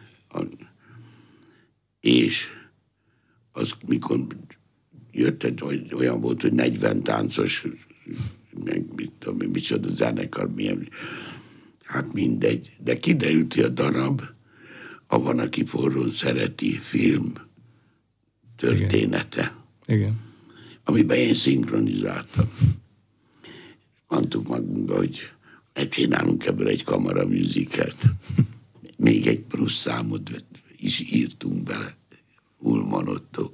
Speaker 5: és az mikor jött, olyan volt, hogy 40 táncos, meg mit tudom, micsoda zenekar, milyen, hát mindegy. De kiderült, hogy a darab a Van, aki forrón szereti film története.
Speaker 4: Igen.
Speaker 5: Amiben én szinkronizáltam. Mondtuk magunkba, hogy csinálunk ebből egy kamara musicalt. Még egy plusz számot is írtunk bele. Ulman Otto.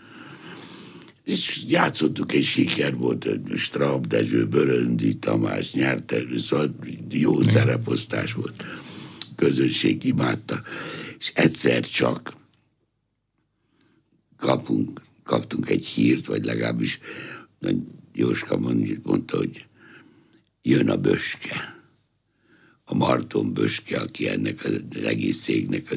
Speaker 5: És játszottuk, egy siker volt, Straub Dezső, Böröndi Tamás nyerte, szóval jó szereposztás volt. Közönség imádta. És egyszer csak kaptunk egy hírt, vagy legalábbis Jóska mondta, hogy jön a Böske. A Marton Böske, aki ennek az egész cégnek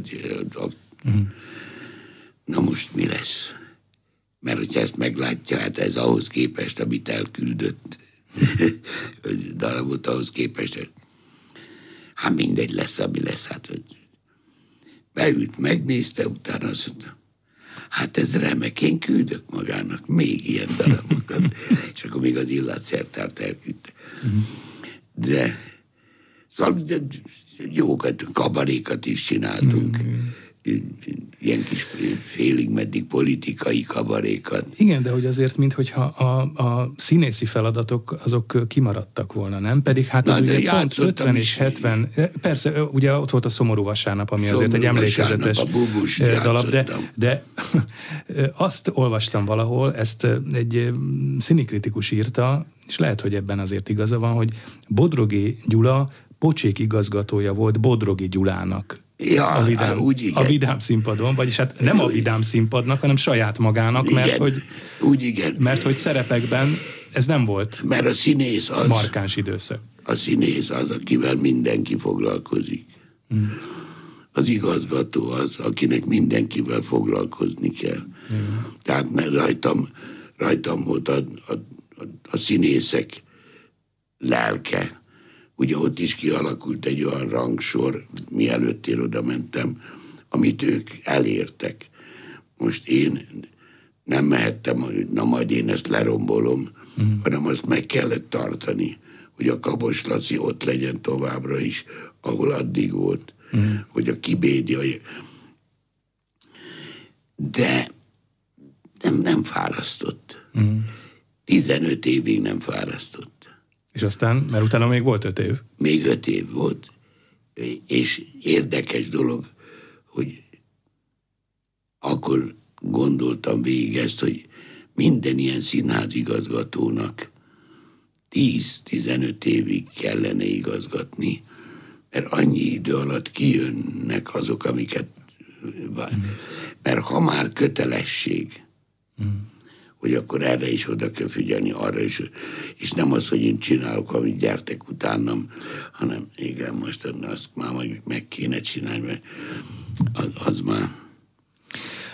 Speaker 5: Na most mi lesz? Mert hogyha ezt meglátja, hát ez ahhoz képest, amit elküldött darabot, ahhoz képest, hát mindegy lesz, ami lesz. Hát, beült, megnézte, utána azt mondta, hát ez remek, én küldök magának még ilyen darabokat. És akkor még az illatszertárt elküldte. De szóval jókat, kabarékat is csináltunk. Ilyen kis félig meddig politikai kabarékat.
Speaker 4: Igen, de hogy azért, minthogyha a színészi feladatok azok kimaradtak volna, nem? Pedig hát az ugye pont 50 és 70, persze, ugye ott volt a Szomorú vasárnap, ami azért egy emlékezetes darab, de azt olvastam valahol, ezt egy színikritikus írta, és lehet, hogy ebben azért igaza van, hogy Bodrogi Gyula pocsék igazgatója volt Bodrogi Gyulának.
Speaker 5: Ja,
Speaker 4: a Vidám színpadon, vagyis hát nem a Vidám színpadnak, hanem saját magának, mert hogy szerepekben ez nem volt
Speaker 5: mert a színész az,
Speaker 4: markáns időszak.
Speaker 5: A színész az, akivel mindenki foglalkozik. Az igazgató az, akinek mindenkivel foglalkozni kell. Tehát rajtam volt a színészek lelke. Ugye ott is kialakult egy olyan rangsor, mielőtt én oda mentem, amit ők elértek. Most én nem mehettem, hogy na majd én ezt lerombolom, hanem azt meg kellett tartani, hogy a Kabos Laci ott legyen továbbra is, ahol addig volt, hogy a Kibédia. De nem fárasztott. 15 évig nem fárasztott.
Speaker 4: És aztán, mert utána még volt 5 év.
Speaker 5: Még 5 év volt, és érdekes dolog, hogy akkor gondoltam végig ezt, hogy minden ilyen színházigazgatónak 10-15 évig kellene igazgatni, mert annyi idő alatt kijönnek azok, amiket... Mert ha már kötelesség, hogy akkor erre is oda kell figyelni, arra is, és nem az, hogy én csinálok, amit gyertek utánam, hanem igen, most azt már meg kéne csinálni, mert az már...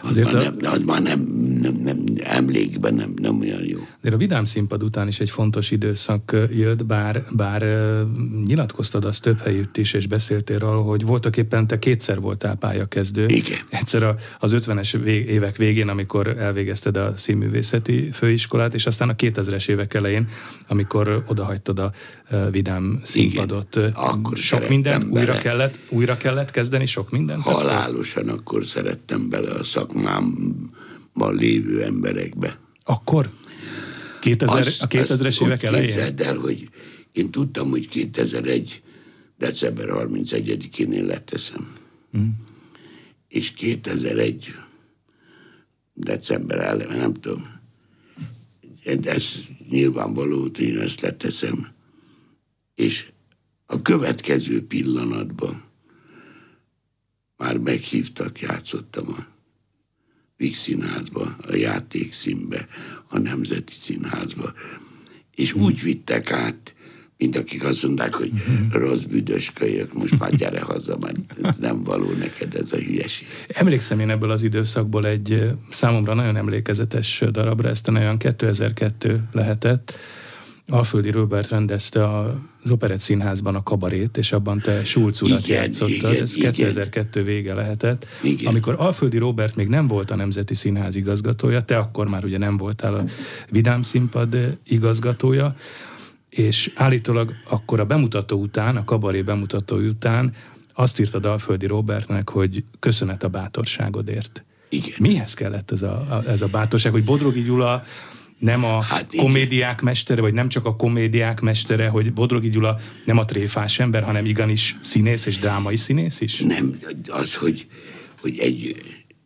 Speaker 5: Az már nem emlékben nem olyan jó.
Speaker 4: De a Vidám Színpad után is egy fontos időszak jött, bár nyilatkoztad azt több helyütt is, és beszéltél arról, hogy voltak éppen te kétszer voltál pályakezdő. Igen. Egyszer az 50-es évek végén, amikor elvégezted a színművészeti főiskolát, és aztán a 2000-es évek elején, amikor odahagytad a Vidám Színpadot. Igen.
Speaker 5: Akkor
Speaker 4: sok mindent újra kellett kezdeni, sok mindent?
Speaker 5: Halálosan akkor szerettem bele a szakmámban lévő emberekbe.
Speaker 4: Akkor? A 2000-es évek elején?
Speaker 5: Képzeld el, hogy én tudtam, hogy 2001. december 31-én én leteszem. És 2001. december elején, nem tudom, ez nyilvánvaló, hogy én ezt leteszem. És a következő pillanatban már meghívtak, játszottam a Víg Színházba, a Játékszínbe, a Nemzeti Színházba, és úgy vittek át, mint akik azt mondták, hogy rossz büdös kölyök, most már gyere haza, mert nem való neked ez a hülyeség.
Speaker 4: Emlékszem én ebből az időszakból egy számomra nagyon emlékezetes darabra, ezt olyan 2002 lehetett. Alföldi Róbert rendezte az Operett Színházban a Kabarét, és abban te Schulz urat játszottad. Ez 2002 vége lehetett. Igen. Amikor Alföldi Róbert még nem volt a Nemzeti Színház igazgatója, te akkor már ugye nem voltál a Vidám Színpad igazgatója, és állítólag akkor a bemutató után, a Kabaré bemutató után azt Alföldi Róbertnek, hogy köszönet a bátorságodért.
Speaker 5: Igen.
Speaker 4: Mihez kellett ez a bátorság, hogy Bodrogi Gyula nem a komédiák mestere, vagy nem csak a komédiák mestere, hogy Bodrogi Gyula nem a tréfás ember, hanem igenis színész és drámai színész is?
Speaker 5: Nem, az, hogy egy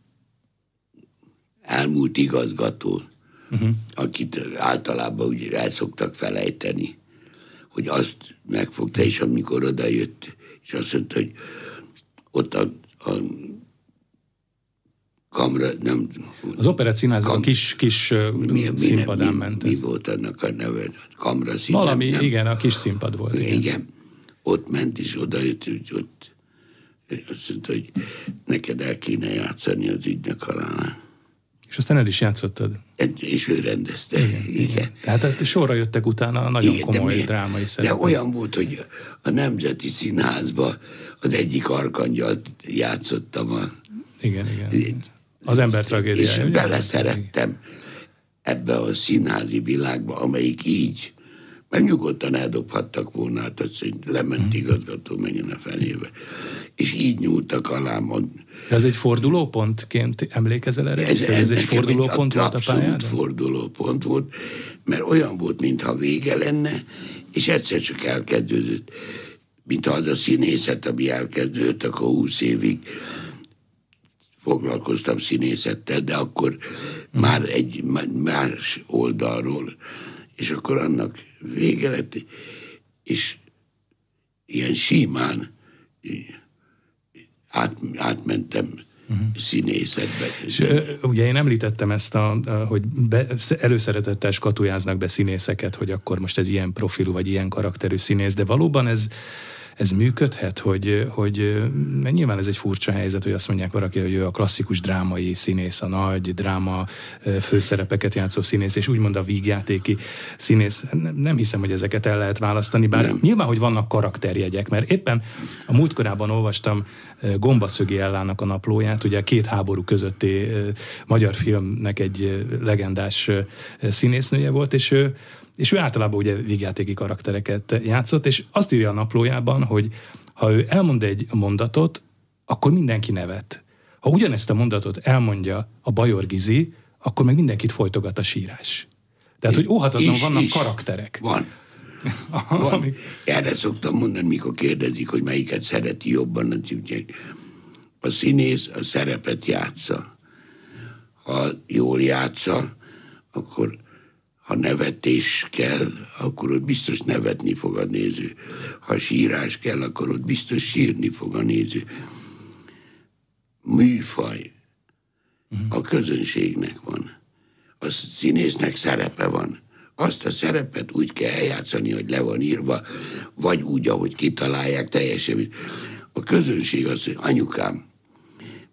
Speaker 5: elmúlt igazgató, akit általában ugye el szoktak felejteni, hogy azt megfogta, és amikor odajött, és azt mondta, hogy ott a kamra, nem...
Speaker 4: Az Operett Színházban a kis színpadán ment ez.
Speaker 5: Mi volt annak a neve? Kamra színpad?
Speaker 4: Valami, nem? Igen, a kis színpad volt.
Speaker 5: Igen. Ott ment, és odajött, hogy ott azt mondta, hogy neked el kéne játszani az ügynek halálán.
Speaker 4: És aztán el is játszottad.
Speaker 5: És ő rendezte. Igen.
Speaker 4: Tehát sorra jöttek utána nagyon komoly drámai szerepek.
Speaker 5: De olyan volt, hogy a Nemzeti Színházban az egyik arkangyalt játszottam.
Speaker 4: Igen. Az ember tragédiája.
Speaker 5: És beleszerettem ebbe a színházi világba, amelyik így, mert nyugodtan eldobhattak volna, hát azt, hogy lement igazgató, menjen a fenébe. És így nyúltak alám.
Speaker 4: De ez egy fordulópontként emlékezel erre? Ez egy fordulópont volt a pályádon?
Speaker 5: Abszolút fordulópont volt, mert olyan volt, mintha vége lenne, és egyszer csak elkezdődött. Mintha az a színészet, ami elkezdődött, akkor 20 évig foglalkoztam színészettel, de akkor már egy más oldalról, és akkor annak vége lett, és ilyen simán átmentem színészetbe.
Speaker 4: És ugye én említettem ezt, hogy előszeretettel skatujáznak be színészeket, hogy akkor most ez ilyen profilú, vagy ilyen karakterű színész, de valóban ez működhet, hogy nyilván ez egy furcsa helyzet, hogy azt mondják valaki, hogy ő a klasszikus drámai színész, a nagy dráma főszerepeket játszó színész, és úgymond a vígjátéki színész. Nem hiszem, hogy ezeket el lehet választani, bár nyilván, hogy vannak karakterjegyek, mert éppen a múltkorában olvastam Gombaszögi Ellának a naplóját, ugye a két háború közötti magyar filmnek egy legendás színésznője volt, és ő általában ugye vígjátéki karaktereket játszott, és azt írja a naplójában, hogy ha ő elmond egy mondatot, akkor mindenki nevet. Ha ugyanezt a mondatot elmondja a Bajor Gizi, akkor meg mindenkit folytogat a sírás. Tehát, hogy óhatatlanul vannak karakterek.
Speaker 5: Van. Erre szoktam mondani, mikor kérdezik, hogy melyiket szereti jobban. A színész a szerepet játsza. Ha jól játsza, akkor ha nevetés kell, akkor ott biztos nevetni fog a néző. Ha sírás kell, akkor ott biztos sírni fog a néző. Műfaj a közönségnek van. A színésznek szerepe van. Azt a szerepet úgy kell eljátszani, hogy le van írva, vagy úgy, ahogy kitalálják teljesen. A közönség az, hogy anyukám,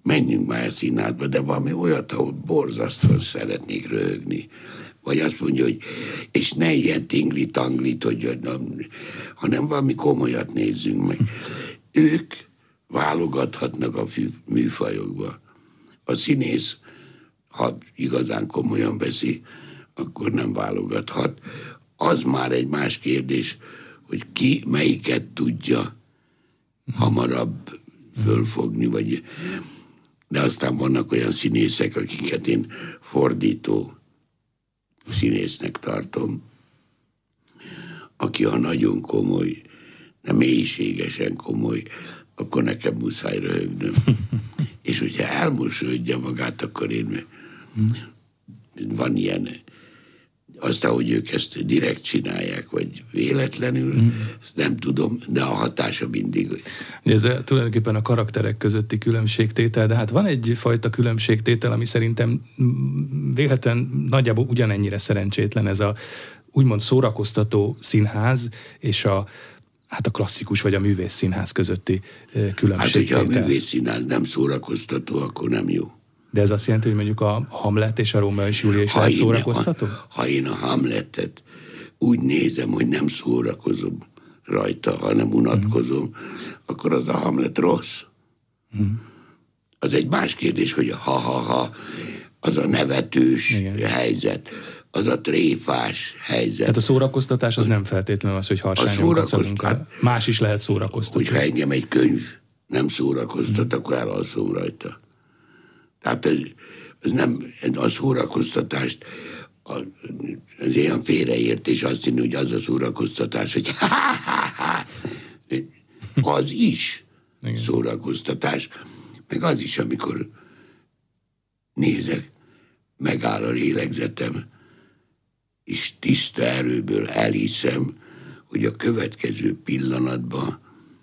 Speaker 5: menjünk már színházba, de valami olyat, ahol borzasztóan szeretnék röhögni. Vagy azt mondja, hogy és ne ilyen tingli-tanglit, hogy hanem valami komolyat nézzünk meg. Ők válogathatnak a műfajokba. A színész, ha igazán komolyan veszi, akkor nem válogathat. Az már egy más kérdés, hogy ki melyiket tudja hamarabb fölfogni, vagy... De aztán vannak olyan színészek, akiket én fordító színésznek tartom, aki ha nagyon komoly, de mélységesen komoly, akkor nekem muszáj röhögnöm. És hogyha elmosolyodja magát, akkor én... Van ilyen... Aztán, hogy ők ezt direkt csinálják, vagy véletlenül, ezt nem tudom, de a hatása mindig.
Speaker 4: Ez tulajdonképpen a karakterek közötti különbségtétel, de hát van egyfajta különbségtétel, ami szerintem véletlenül nagyjából ugyanennyire szerencsétlen, ez a úgymond szórakoztató színház és a klasszikus vagy a művész színház közötti különbségtétel.
Speaker 5: Hát, hogyha a művész színház nem szórakoztató, akkor nem jó.
Speaker 4: De ez azt jelenti, hogy mondjuk a Hamlet és a Rómeó és Júlia is lehet szórakoztató?
Speaker 5: Ha én a Hamletet úgy nézem, hogy nem szórakozom rajta, hanem unatkozom, akkor az a Hamlet rossz. Az egy más kérdés, hogy a ha-ha-ha, az a nevetős helyzet, az a tréfás helyzet.
Speaker 4: Tehát a szórakoztatás az nem feltétlenül az, hogy harsányokat szalunk. Más is lehet szórakoztató.
Speaker 5: Hogyha engem egy könyv nem szórakoztat, akkor elalszom rajta. Tehát ez nem a szórakoztatást, az ilyen félreértés azt hinni, hogy az a szórakoztatás, hogy az is szórakoztatás, meg az is, amikor nézek, megáll a lélegzetem, és tiszta erőből elhiszem, hogy a következő pillanatban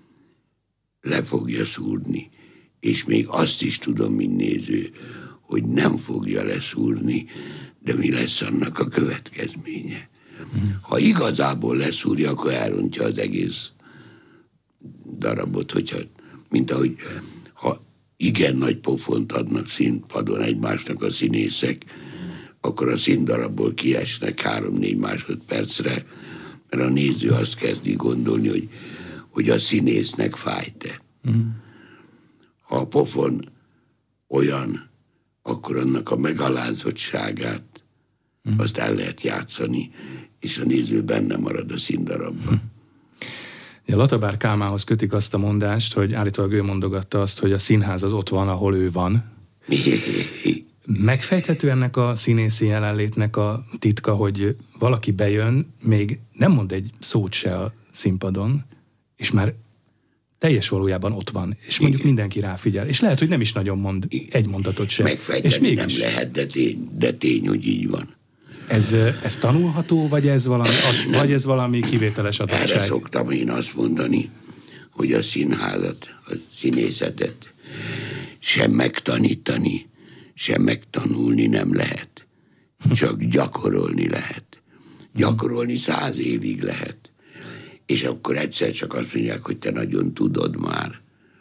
Speaker 5: le fogja szúrni. És még azt is tudom, mint néző, hogy nem fogja leszúrni, de mi lesz annak a következménye. Ha igazából leszúrja, akkor elrontja az egész darabot, mint ahogy ha igen nagy pofont adnak színpadon egymásnak a színészek, akkor a színdarabból kiesnek 3-4 másodpercre, mert a néző azt kezdi gondolni, hogy a színésznek fájt-e. Ha a pofon olyan, akkor annak a megalázottságát azt el lehet játszani, és a néző benne marad a színdarabban.
Speaker 4: A Latabár Kálmánhoz kötik azt a mondást, hogy állítólag ő mondogatta azt, hogy a színház az ott van, ahol ő van. Megfejthető ennek a színészi jelenlétnek a titka, hogy valaki bejön, még nem mond egy szót se a színpadon, és már teljes valójában ott van, és mondjuk mindenki ráfigyel, és lehet, hogy nem is nagyon mond egy mondatot sem.
Speaker 5: Megfejteni és mégis nem lehet, de tény, hogy így van.
Speaker 4: Ez tanulható, vagy ez valami kivételes adottság?
Speaker 5: Erre szoktam én azt mondani, hogy a színházat, a színészetet sem megtanítani, sem megtanulni nem lehet. Csak gyakorolni lehet. Gyakorolni 100 évig lehet. És akkor egyszer csak azt mondják, hogy te nagyon tudod már.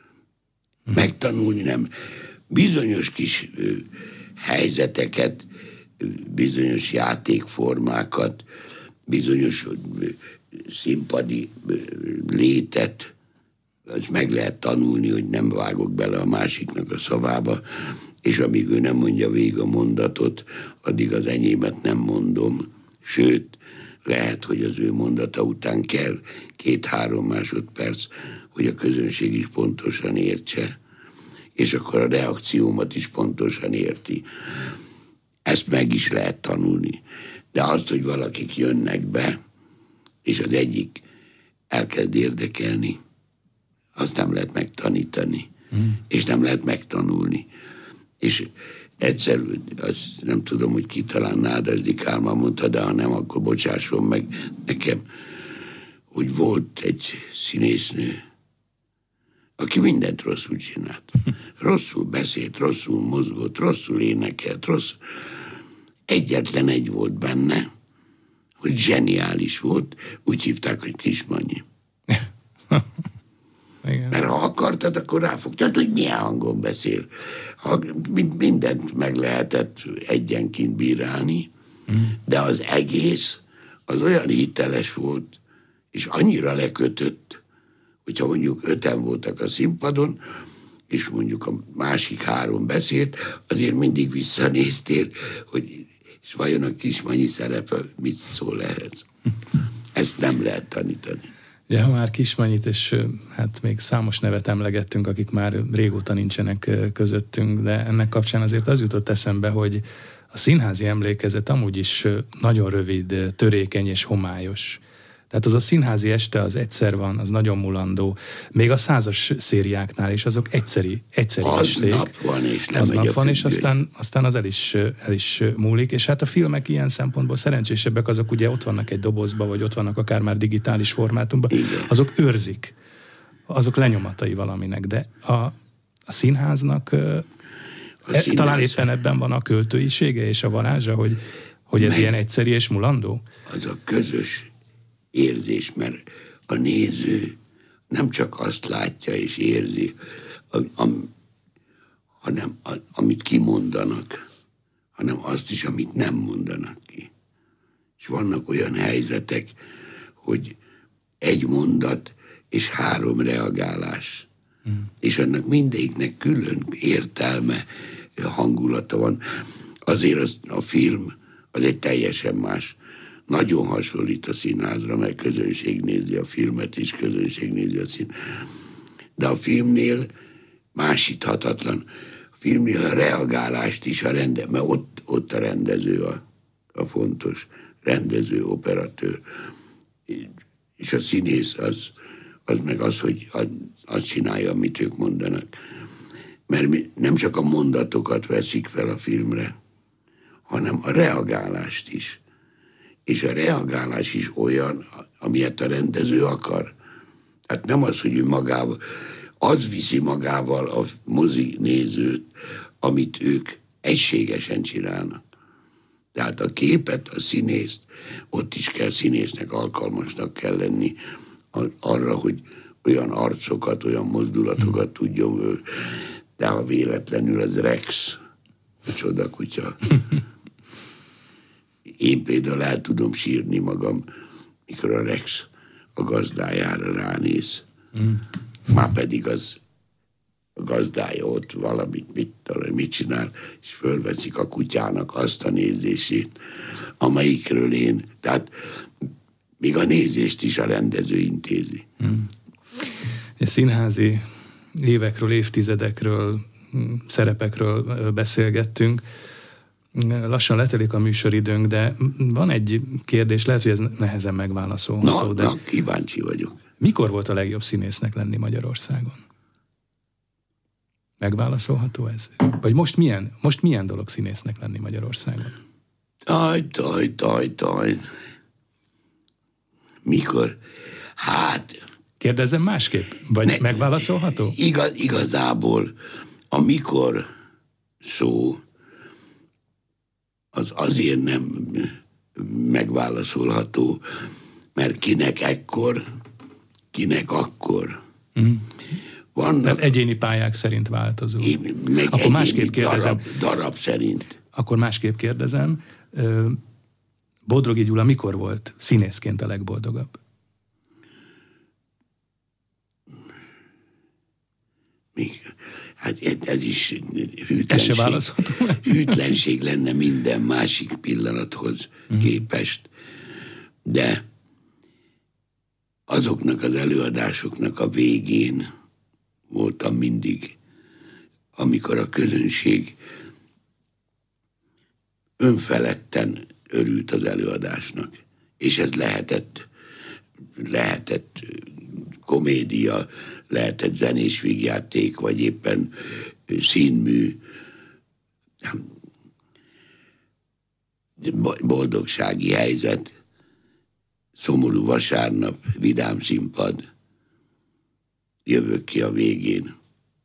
Speaker 5: Megtanulni nem. Bizonyos kis helyzeteket, bizonyos játékformákat, bizonyos színpadi létet, azt meg lehet tanulni, hogy nem vágok bele a másiknak a szavába, és amíg ő nem mondja végig a mondatot, addig az enyémet nem mondom. Sőt, lehet, hogy az ő mondata után kell 2-3 másodperc, hogy a közönség is pontosan értse, és akkor a reakciómat is pontosan érti. Ezt meg is lehet tanulni. De azt, hogy valakik jönnek be, és az egyik elkezd érdekelni, azt nem lehet megtanítani, és nem lehet megtanulni. És egyszer, azt nem tudom, hogy ki, talán Nádasdy Kálmán mondta, de ha nem, akkor bocsásson meg nekem, hogy volt egy színésznő, aki mindent rosszul csinált. Rosszul beszélt, rosszul mozgott, rosszul énekelt, Egyetlen egy volt benne, hogy zseniális volt, úgy hívták, hogy Kismanyi. Mert ha akartad, akkor ráfogtad, hogy milyen hangon beszél. Mindent meg lehetett egyenként bírálni, de az egész az olyan hiteles volt, és annyira lekötött, hogyha mondjuk 5-en voltak a színpadon, és mondjuk a másik 3 beszélt, azért mindig visszanéztél, hogy és vajon a Kismanyi szerepe mit szól ehhez. Ezt nem lehet tanítani.
Speaker 4: Ja, ha már Kismanyit, és hát még számos nevet emlegettünk, akik már régóta nincsenek közöttünk, de ennek kapcsán azért az jutott eszembe, hogy a színházi emlékezet amúgy is nagyon rövid, törékeny és homályos. Tehát az a színházi este az egyszer van, az nagyon mulandó. Még a 100-as szériáknál is azok egyszeri
Speaker 5: az
Speaker 4: esték.
Speaker 5: Nap van, és
Speaker 4: az
Speaker 5: lemegy
Speaker 4: nap van, és
Speaker 5: függöny.
Speaker 4: aztán az el is múlik. És hát a filmek ilyen szempontból szerencsésebbek, azok ugye ott vannak egy dobozba, vagy ott vannak akár már digitális formátumban.
Speaker 5: Igen.
Speaker 4: Azok őrzik. Azok lenyomatai valaminek. De a színháznak talán éppen ebben van a költőisége és a varázsa, hogy ez ilyen egyszeri és mulandó?
Speaker 5: Az a közös érzés, mert a néző nem csak azt látja és érzi, hanem amit kimondanak, hanem azt is, amit nem mondanak ki. És vannak olyan helyzetek, hogy egy mondat és 3 reagálás. És annak mindegyiknek külön értelme, hangulata van. Azért a film az egy teljesen más. Nagyon hasonlít a színházra, mert közönség nézi a filmet, és közönség nézi a szín. De a filmnél másíthatatlan. A filmnél a reagálást is mert ott a rendező a fontos, rendező, operatőr. És a színész az meg az, hogy azt csinálja, amit ők mondanak. Mert nem csak a mondatokat veszik fel a filmre, hanem a reagálást is. És a reagálás is olyan, amilyet a rendező akar. Hát nem az, hogy ő magával, az viszi magával a mozi nézőt, amit ők egységesen csinálnak. Tehát a képet, a színészt, ott is kell színésznek, alkalmasnak kell lenni arra, hogy olyan arcokat, olyan mozdulatokat tudjon. De ha véletlenül az Rex, a csodakutya. Én például el tudom sírni magam, mikor a Rex a gazdájára ránéz. Már pedig a gazdája ott valamit, mit csinál, és fölveszik a kutyának azt a nézését, amelyikről én, tehát még a nézést is a rendező intézi.
Speaker 4: Színházi évekről, évtizedekről, szerepekről beszélgettünk. Lassan letelik a műsoridőnk, de van egy kérdés, lehet, hogy ez nehezen megválaszolható.
Speaker 5: Na, kíváncsi vagyok.
Speaker 4: Mikor volt a legjobb színésznek lenni Magyarországon? Megválaszolható ez? Vagy most milyen dolog színésznek lenni Magyarországon?
Speaker 5: Taj. Mikor? Hát...
Speaker 4: Kérdezzem másképp? Vagy megválaszolható?
Speaker 5: Igazából a mikor szó az azért nem megválaszolható, mert kinek ekkor, kinek akkor. Vannak,
Speaker 4: tehát egyéni pályák szerint változó.
Speaker 5: Meg
Speaker 4: akkor másképp kérdezem.
Speaker 5: Darab szerint.
Speaker 4: Akkor másképp kérdezem. Bodrogi Gyula mikor volt színészként a legboldogabb?
Speaker 5: Hát ez is
Speaker 4: Ez se választható.
Speaker 5: hűtlenség lenne minden másik pillanathoz képest. De azoknak az előadásoknak a végén voltam mindig, amikor a közönség önfeledten örült az előadásnak. És ez lehetett komédia, lehetett zenés vígjáték, vagy éppen színmű, boldogsági helyzet, szomorú vasárnap, vidám színpad, jövök ki a végén,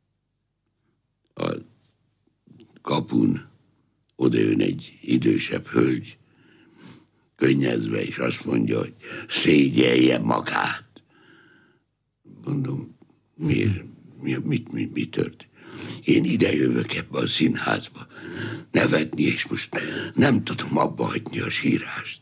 Speaker 5: a kapun, odajön egy idősebb hölgy, könnyezve, és azt mondja, hogy szégyelje magát. Mondom, miért? Mi történt? én ide jövök ebbe a színházba nevetni, és most nem tudom abba hagyni a sírást.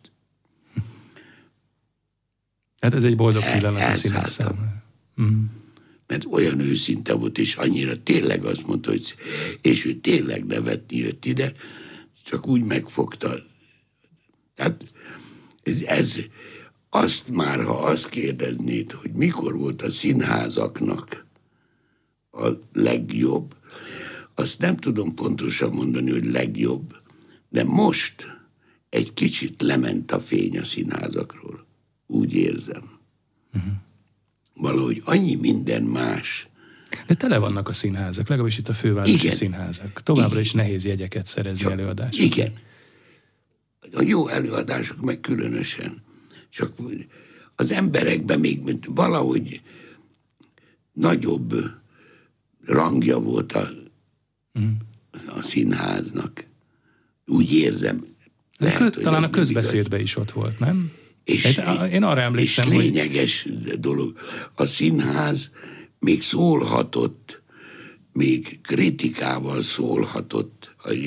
Speaker 4: Hát ez egy boldog pillanat a színház számára.
Speaker 5: Mert olyan őszinte volt, és annyira tényleg azt mondta, hogy és ő tényleg nevetni jött ide, csak úgy megfogta. Tehát ez azt már, ha azt kérdeznéd, hogy mikor volt a színházaknak a legjobb, azt nem tudom pontosan mondani, hogy legjobb, de most egy kicsit lement a fény a színházakról. Úgy érzem. Valahogy annyi minden más.
Speaker 4: De tele vannak a színházak, legalábbis itt a fővárosi színházak. Továbbra is nehéz jegyeket szerezni előadásokra.
Speaker 5: Igen. A jó előadások meg különösen. Csak az emberekben még valahogy nagyobb rangja volt a színháznak. Úgy érzem. Lehet,
Speaker 4: talán a közbeszédben is ott volt, nem? Én arra emlékszem,
Speaker 5: és lényeges dolog. A színház még szólhatott, még kritikával szólhatott a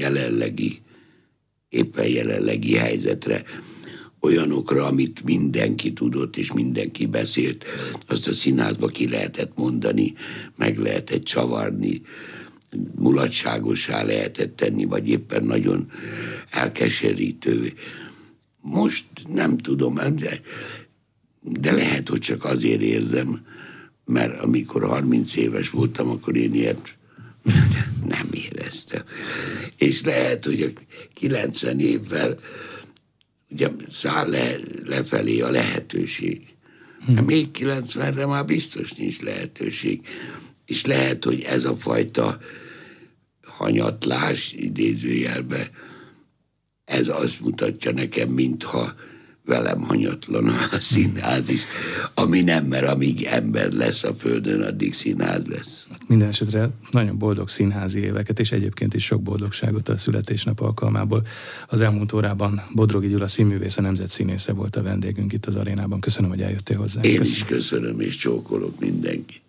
Speaker 5: éppen jelenlegi helyzetre, olyanokra, amit mindenki tudott, és mindenki beszélt, azt a színházba ki lehetett mondani, meg lehetett csavarni, mulatságosá lehetett tenni, vagy éppen nagyon elkeserítő. Most nem tudom, de lehet, hogy csak azért érzem, mert amikor 30 éves voltam, akkor én ilyet nem éreztem. És lehet, hogy a 90 évvel ugye száll lefelé a lehetőség. Még 90-re már biztos nincs lehetőség. És lehet, hogy ez a fajta hanyatlás idézőjelbe, ez azt mutatja nekem, mintha velem hanyatlan a színház is, ami nem, mert amíg ember lesz a földön, addig színház lesz.
Speaker 4: Minden esetre nagyon boldog színházi éveket, és egyébként is sok boldogságot a születésnap alkalmából. Az elmúlt órában Bodrogi Gyula színművész, a nemzetszínésze volt a vendégünk itt az arénában. Köszönöm, hogy eljöttél hozzá.
Speaker 5: Én is köszönöm, és csókolok mindenkit.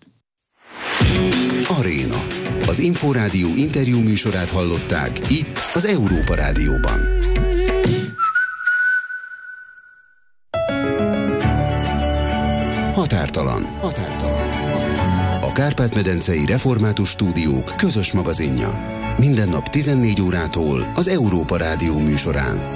Speaker 1: Aréna. Az Inforádió interjú műsorát hallották itt az Európa Rádióban. Határtalan. A Kárpát-medencei Református Stúdiók közös magazinja. Minden nap 14 órától az Európa Rádió műsorán.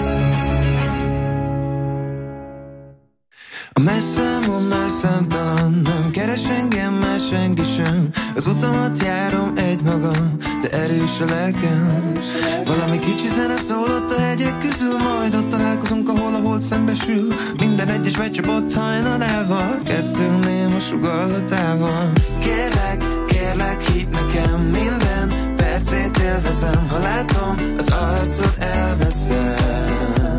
Speaker 6: A messzámon már számtalan, nem keres engem már senki sem. Az utamat járom egymagam, de erős a lelkem. Valami kicsi zene szólott a hegyek közül, majd ott találkozunk, ahol a hold szembesül. Minden egyes becsapott hajnalával, kettőnknél a sugallatával. Kérlek, hidd nekem, minden percét élvezem. Ha látom, az arcod elveszem.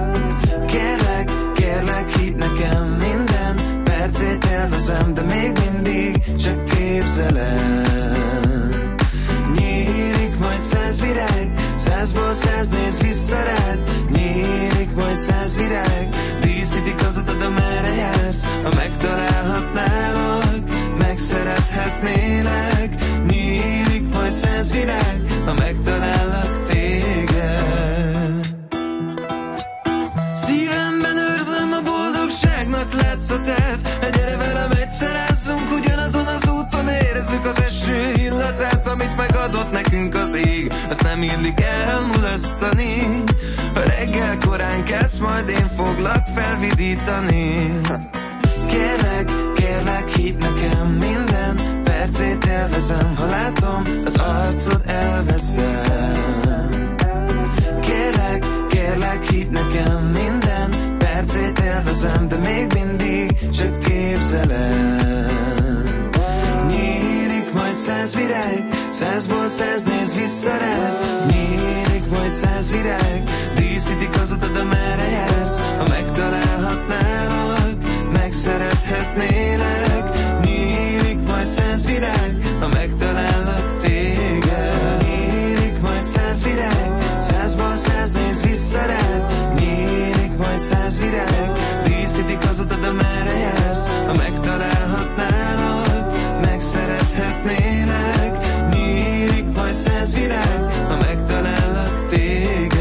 Speaker 6: Kérlek, hidd nekem, minden percét élvezem, de még mindig csak képzelem. Nyílik majd 100 virág, 100-ból 100 néz vissza rád. Nyílik majd 100 virág, díszítik az utad, amerre jársz. Ha megtalálhatnálak, megszerethetnélek. Nyílik majd 100 virág, ha megtalállak téged. Szívemben őrzöm a boldogságnak látszatát. Gyere velem, egyszerázzunk ugyanazon az úton, érezzük az eső illatát, amit megadott nekünk az ég. Azt nem illik elmulasztani. Ha reggel korán kelsz, majd én foglak felvidítani. Kérlek, hidd nekem, minden percét élvezem. Ha látom, az arcod elveszem. Kérlek, hidd nekem, minden percét élvezem, de még mindig csak képzelem. Nyílik majd 100 virág, 100-ból 100 néz vissza rád. Nyílik majd 100 virág, díszítik az utad, amerre jársz. Ha megtalálhatnálak, megszerethetnélek. Nyílik majd 100 virág, ha megtalállak téged. Nyílik majd 100 virág, 100-ból 100 néz vissza rád. Nyílik majd 100 virág, díszítik az utad, amerre jársz. Ha megtalálhatnálak, megszerethetnélek. Nyílik téged.